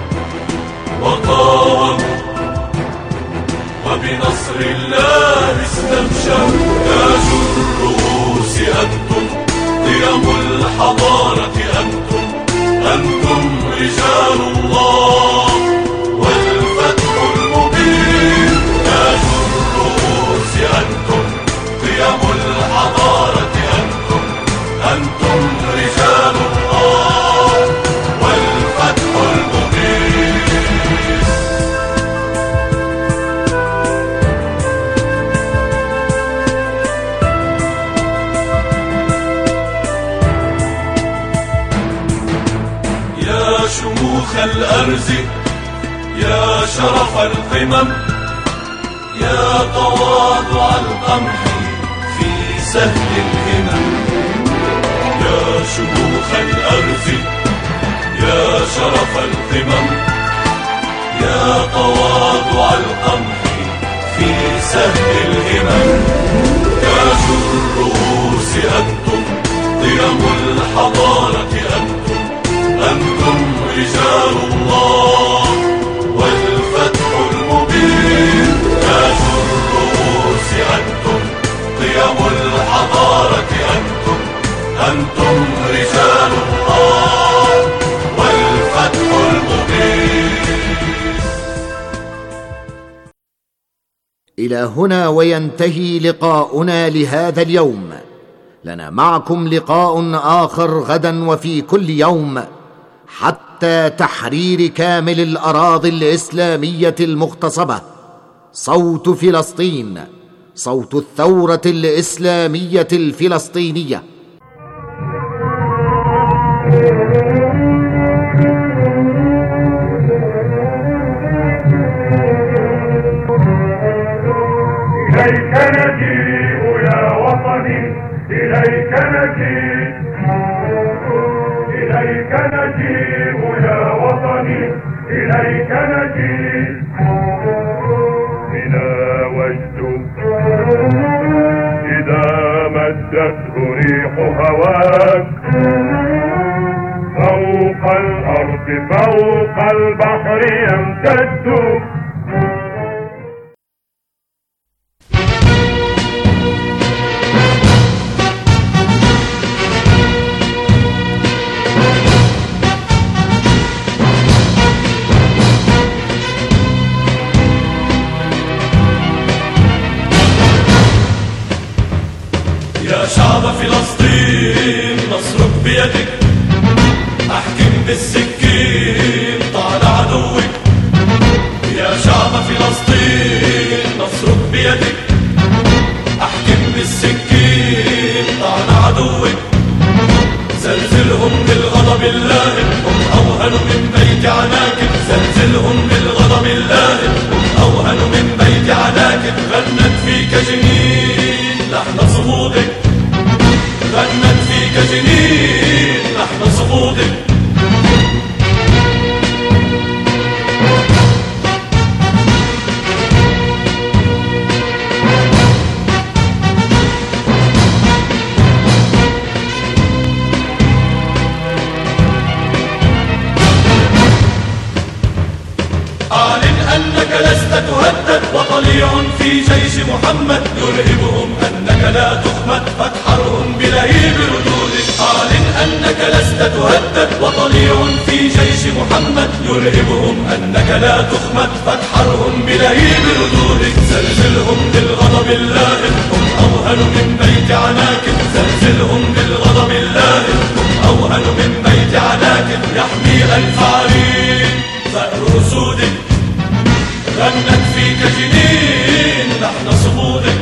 البشر تاج الرؤوس أنتم قيم الحضارة أنتم أنتم رجال الله والفتح المبين تاج الرؤوس أنتم قيم الحضارة أنتم أنتم رجال الله والفتح المبين. يا شموخ الأرز يا شرف القمم يا تواضع القمح في سهل الهمم يا شموخ الأرز يا شرف القمم يا تواضع القمح في سهل الهمم تاج الرؤوس أنتم قيم الحضارة أنتم أنتم رجال الله والفتح المبين تاج الرؤوس أنتم قيم الحضارة أنتم أنتم رجال الله والفتح المبين. إلى هنا وينتهي لقاؤنا لهذا اليوم. لنا معكم لقاء آخر غدا وفي كل يوم حتى تحرير كامل الأراضي الإسلامية المغتصبة. صوت فلسطين، صوت الثورة الإسلامية الفلسطينية. إليك نجيء يا وطني إليك نجيء إليك نجيء يا وطني إليك نجيء بنا وجد إذا مدته ريح هواك فوق الأرض فوق البحر يمتد. يا شعب فلسطين نصرك بيدك احكم بالسكين طال عدوك يا شعب فلسطين نصرك بيدك احكم بالسكين طال عدوك زلزلهم بالغضب اللائم هم اوهن من بيت عناكب زلزلهم بالغضب اللائم هم اوهن من بيت عناكب غنت فيك جنين لحن صمودك غنت فيك جنين لحن صمودك أعلن أنك لست تهدد وطليع في جيش محمد يرهبهم أنك لا تخمد فتحرهم بلهيب ردودك أعلن أنك لست تهدد وطليع في جيش محمد يرهبهم أنك لا تخمد فتحرهم بلهيب ردودك زلزلهم بالغضب اللائم هم أوهن من بيت عناكب زلزلهم بالغضب اللائم هم أوهن من بيت عناكب يحمي ألف عرين ثأر أسودك غنت فيك جنين لحن صمودك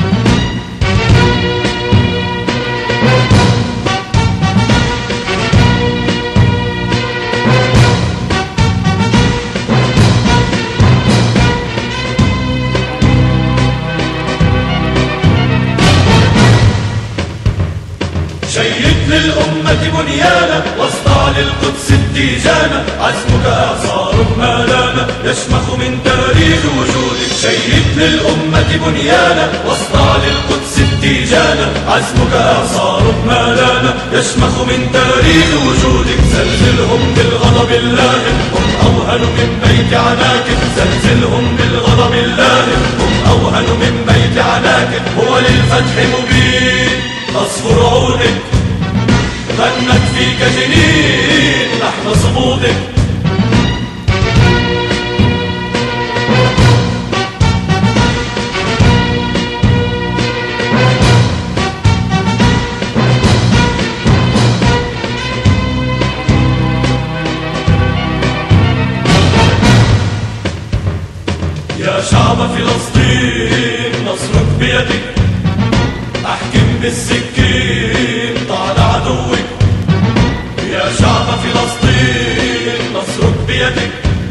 شيد للأمة بنيانا واصدع للقدس التيجانا عزمك آثار ما لانا يشمخ من تاريخ وجودك شيد للأمة بنيانا واصدع للقدس التيجانا عزمك آثار ما لانا يشمخ من تاريخ وجودك زلزلهم بالغضب اللائم هم أوهن من بيت عناكب زلزلهم بالغضب اللائم هم أوهن من بيت عناك هو للفتح مبين. تصفر عودك غنت فيك جنين لحن صمودك. يا شعب فلسطين نصرك بيدك، أحكم بالسكين